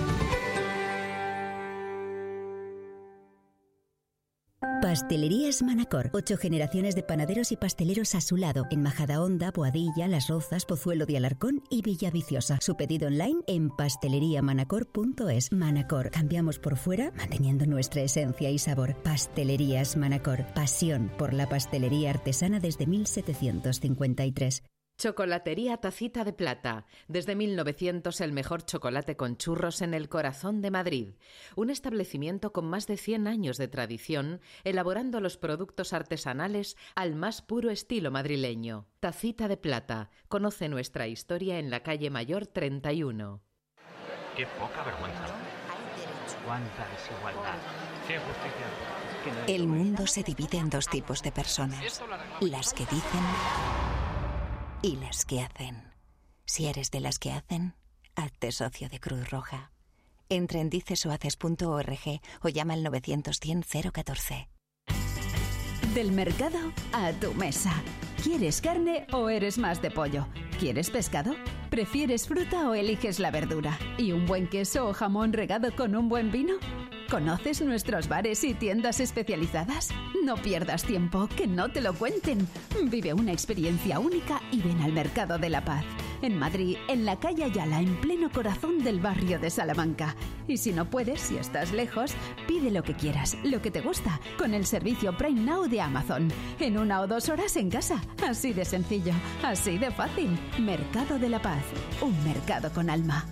Speaker 10: Pastelerías Manacor. Ocho generaciones de panaderos y pasteleros a su lado. En Majadahonda, Boadilla, Las Rozas, Pozuelo de Alarcón y Villaviciosa. Su pedido online en pastelería manacor punto es. Manacor. Cambiamos por fuera, manteniendo nuestra esencia y sabor. Pastelerías Manacor. Pasión por la pastelería artesana desde mil setecientos cincuenta y tres.
Speaker 28: Chocolatería Tacita de Plata. Desde mil novecientos el mejor chocolate con churros en el corazón de Madrid. Un establecimiento con más de cien años de tradición, elaborando los productos artesanales al más puro estilo madrileño. Tacita de Plata. Conoce nuestra historia en la calle Mayor treinta y uno.
Speaker 29: Qué poca vergüenza. Cuánta desigualdad. Qué justicia.
Speaker 30: El mundo se divide en dos tipos de personas. Las que dicen y las que hacen. Si eres de las que hacen, hazte socio de Cruz Roja. Entra en dicesohaces punto org o llama al novecientos cien cero catorce.
Speaker 7: Del mercado a tu mesa. ¿Quieres carne o eres más de pollo? ¿Quieres pescado? ¿Prefieres fruta o eliges la verdura? ¿Y un buen queso o jamón regado con un buen vino? ¿Conoces nuestros bares y tiendas especializadas? No pierdas tiempo, que no te lo cuenten. Vive una experiencia única y ven al Mercado de la Paz. En Madrid, en la calle Ayala, en pleno corazón del barrio de Salamanca. Y si no puedes, si estás lejos, pide lo que quieras, lo que te gusta, con el servicio Prime Now de Amazon. En una o dos horas en casa. Así de sencillo, así de fácil. Mercado de la Paz, un mercado con alma.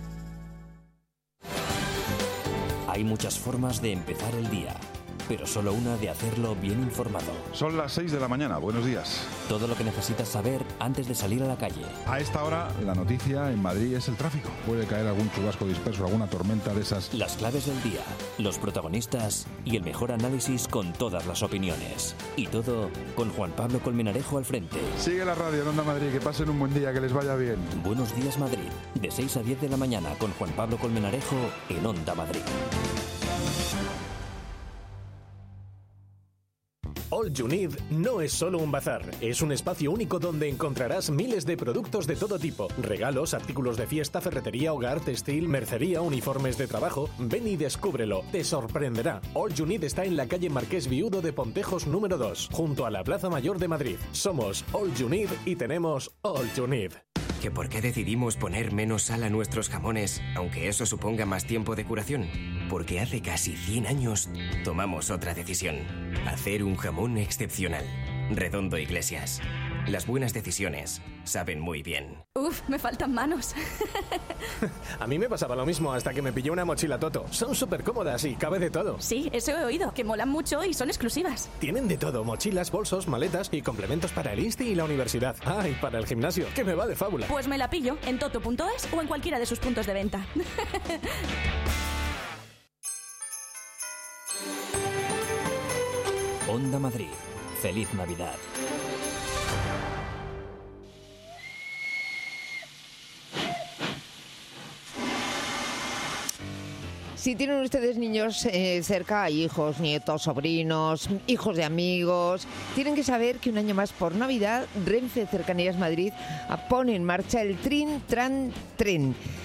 Speaker 1: Hay muchas formas de empezar el día, pero solo una de hacerlo bien informado.
Speaker 31: Son las seis de la mañana, buenos días.
Speaker 1: Todo lo que necesitas saber antes de salir a la calle.
Speaker 31: A esta hora, la noticia en Madrid es el tráfico. Puede caer algún chubasco disperso, alguna tormenta de esas.
Speaker 1: Las claves del día, los protagonistas y el mejor análisis con todas las opiniones. Y todo con Juan Pablo Colmenarejo al frente.
Speaker 31: Sigue la radio en Onda Madrid, que pasen un buen día, que les vaya bien.
Speaker 1: Buenos días Madrid, de seis a diez de la mañana con Juan Pablo Colmenarejo en Onda Madrid.
Speaker 9: All You Need no es solo un bazar, es un espacio único donde encontrarás miles de productos de todo tipo, regalos, artículos de fiesta, ferretería, hogar, textil, mercería, uniformes de trabajo. Ven y descúbrelo, te sorprenderá. All You Need está en la calle Marqués Viudo de Pontejos número dos, junto a la Plaza Mayor de Madrid. Somos All You Need y tenemos All You Need.
Speaker 14: ¿Que por qué decidimos poner menos sal a nuestros jamones, aunque eso suponga más tiempo de curación? Porque hace casi cien años tomamos otra decisión. Hacer un jamón excepcional. Redondo Iglesias. Las buenas decisiones saben muy bien.
Speaker 32: Uf, me faltan manos.
Speaker 9: A mí me pasaba lo mismo hasta que me pillé una mochila Toto. Son súper cómodas y cabe de todo.
Speaker 32: Sí, eso he oído, que molan mucho y son exclusivas.
Speaker 9: Tienen de todo, mochilas, bolsos, maletas y complementos para el insti y la universidad. Ah, y para el gimnasio, que me va de fábula.
Speaker 32: Pues me la pillo en toto punto es o en cualquiera de sus puntos de venta.
Speaker 1: Onda Madrid. Feliz Navidad.
Speaker 2: Si tienen ustedes niños eh, cerca, hijos, nietos, sobrinos, hijos de amigos, tienen que saber que un año más por Navidad, Renfe Cercanías Madrid pone en marcha el Trin Tran Tren.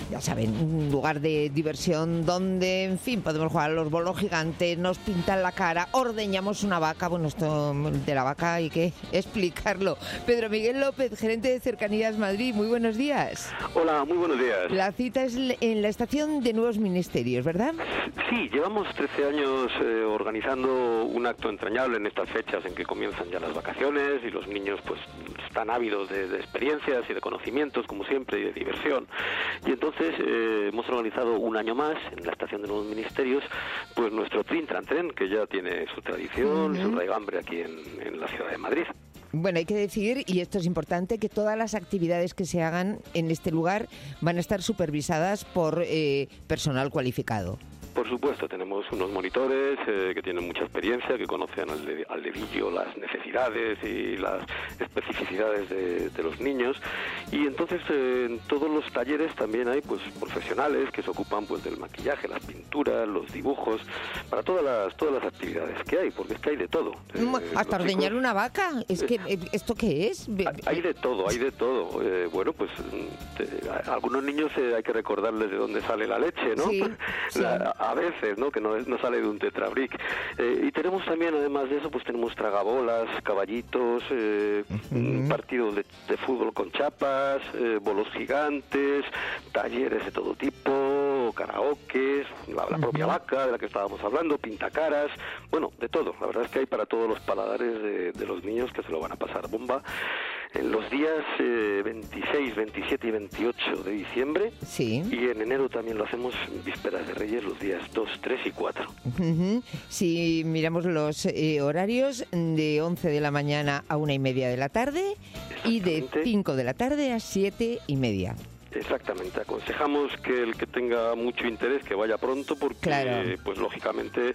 Speaker 2: ya saben, un lugar de diversión donde, en fin, podemos jugar a los bolos gigantes, nos pintan la cara, ordeñamos una vaca. Bueno, esto de la vaca hay que explicarlo. Pedro Miguel López, gerente de Cercanías Madrid, muy buenos días.
Speaker 4: Hola, muy buenos días.
Speaker 2: La cita es en la estación de Nuevos Ministerios, ¿verdad?
Speaker 4: Sí, llevamos trece años eh, organizando un acto entrañable en estas fechas en que comienzan ya las vacaciones y los niños pues están ávidos de, de experiencias y de conocimientos, como siempre, y de diversión. Y entonces eh, hemos organizado un año más en la estación de Nuevos Ministerios pues nuestro Trin Tran Tren, que ya tiene su tradición, uh-huh. su raigambre aquí en, en la ciudad de Madrid.
Speaker 2: Bueno, hay que decir, y esto es importante, que todas las actividades que se hagan en este lugar van a estar supervisadas por eh, personal cualificado.
Speaker 4: Por supuesto, tenemos unos monitores eh, que tienen mucha experiencia, que conocen al, de, al dedillo las necesidades y las especificidades de, de los niños, y entonces eh, en todos los talleres también hay pues profesionales que se ocupan pues del maquillaje, las pinturas, los dibujos, para todas las todas las actividades que hay, porque es que hay de todo.
Speaker 2: Eh, ¿Hasta ordeñar chicos, una vaca? Es que eh, ¿esto qué es?
Speaker 4: Hay de todo, hay de todo. Eh, bueno, pues te, a algunos niños eh, hay que recordarles de dónde sale la leche, ¿no?
Speaker 2: Sí, sí.
Speaker 4: La, a veces, ¿no? Que no, no sale de un tetrabric. Eh, y tenemos también, además de eso, pues tenemos tragabolas, caballitos, eh, uh-huh. partidos de, de fútbol con chapas, eh, bolos gigantes, talleres de todo tipo, karaokes, la, la uh-huh. propia vaca de la que estábamos hablando, pintacaras, bueno, de todo. La verdad es que hay para todos los paladares de, de los niños que se lo van a pasar bomba. En los días eh, veintiséis, veintisiete y veintiocho de diciembre.
Speaker 2: Sí.
Speaker 4: Y en enero también lo hacemos en vísperas de Reyes, los días dos, tres y cuatro.
Speaker 2: Uh-huh. Si miramos los eh, horarios, de once de la mañana a una y media de la tarde y de cinco de la tarde a siete y media.
Speaker 4: Exactamente, aconsejamos que el que tenga mucho interés que vaya pronto porque,
Speaker 2: claro.
Speaker 4: pues lógicamente,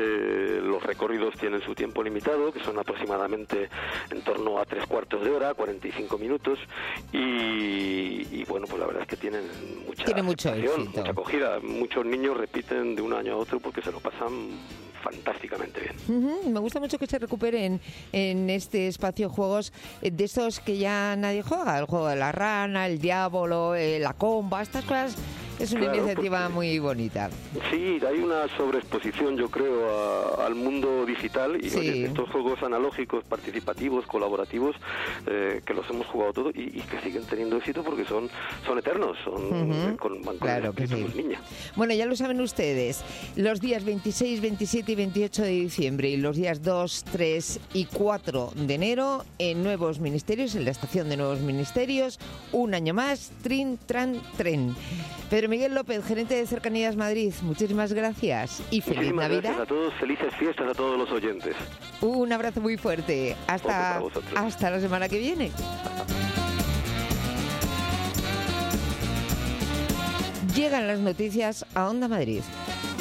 Speaker 4: eh, los recorridos tienen su tiempo limitado, que son aproximadamente en torno a tres cuartos de hora, cuarenta y cinco minutos, y, y bueno, pues la verdad es que tienen mucha
Speaker 2: Tiene mucho éxito.
Speaker 4: mucha acogida. Muchos niños repiten de un año a otro porque se lo pasan fantásticamente bien.
Speaker 2: Uh-huh. Me gusta mucho que se recuperen en este espacio juegos de estos que ya nadie juega, el juego de la rana, el diablo, eh, la comba, estas cosas. Es una claro, iniciativa muy bonita.
Speaker 4: Sí, hay una sobreexposición, yo creo, a, al mundo digital y
Speaker 2: sí.
Speaker 4: oye, estos juegos analógicos, participativos, colaborativos, eh, que los hemos jugado todos y, y que siguen teniendo éxito porque son son eternos, son
Speaker 2: uh-huh.
Speaker 4: con, con
Speaker 2: claro que sí.
Speaker 4: niñas.
Speaker 2: Bueno, ya lo saben ustedes, los días veintiséis, veintisiete y veintiocho de diciembre y los días dos, tres y cuatro de enero en Nuevos Ministerios, en la estación de Nuevos Ministerios, un año más, Trin Tran Tren. Pedro Miguel López, gerente de Cercanías Madrid, muchísimas gracias y feliz
Speaker 4: Muchísimas
Speaker 2: Navidad.
Speaker 4: Gracias a todos, felices fiestas a todos los oyentes.
Speaker 2: Un abrazo muy fuerte. Hasta, hasta la semana que viene. Llegan las noticias a Onda Madrid.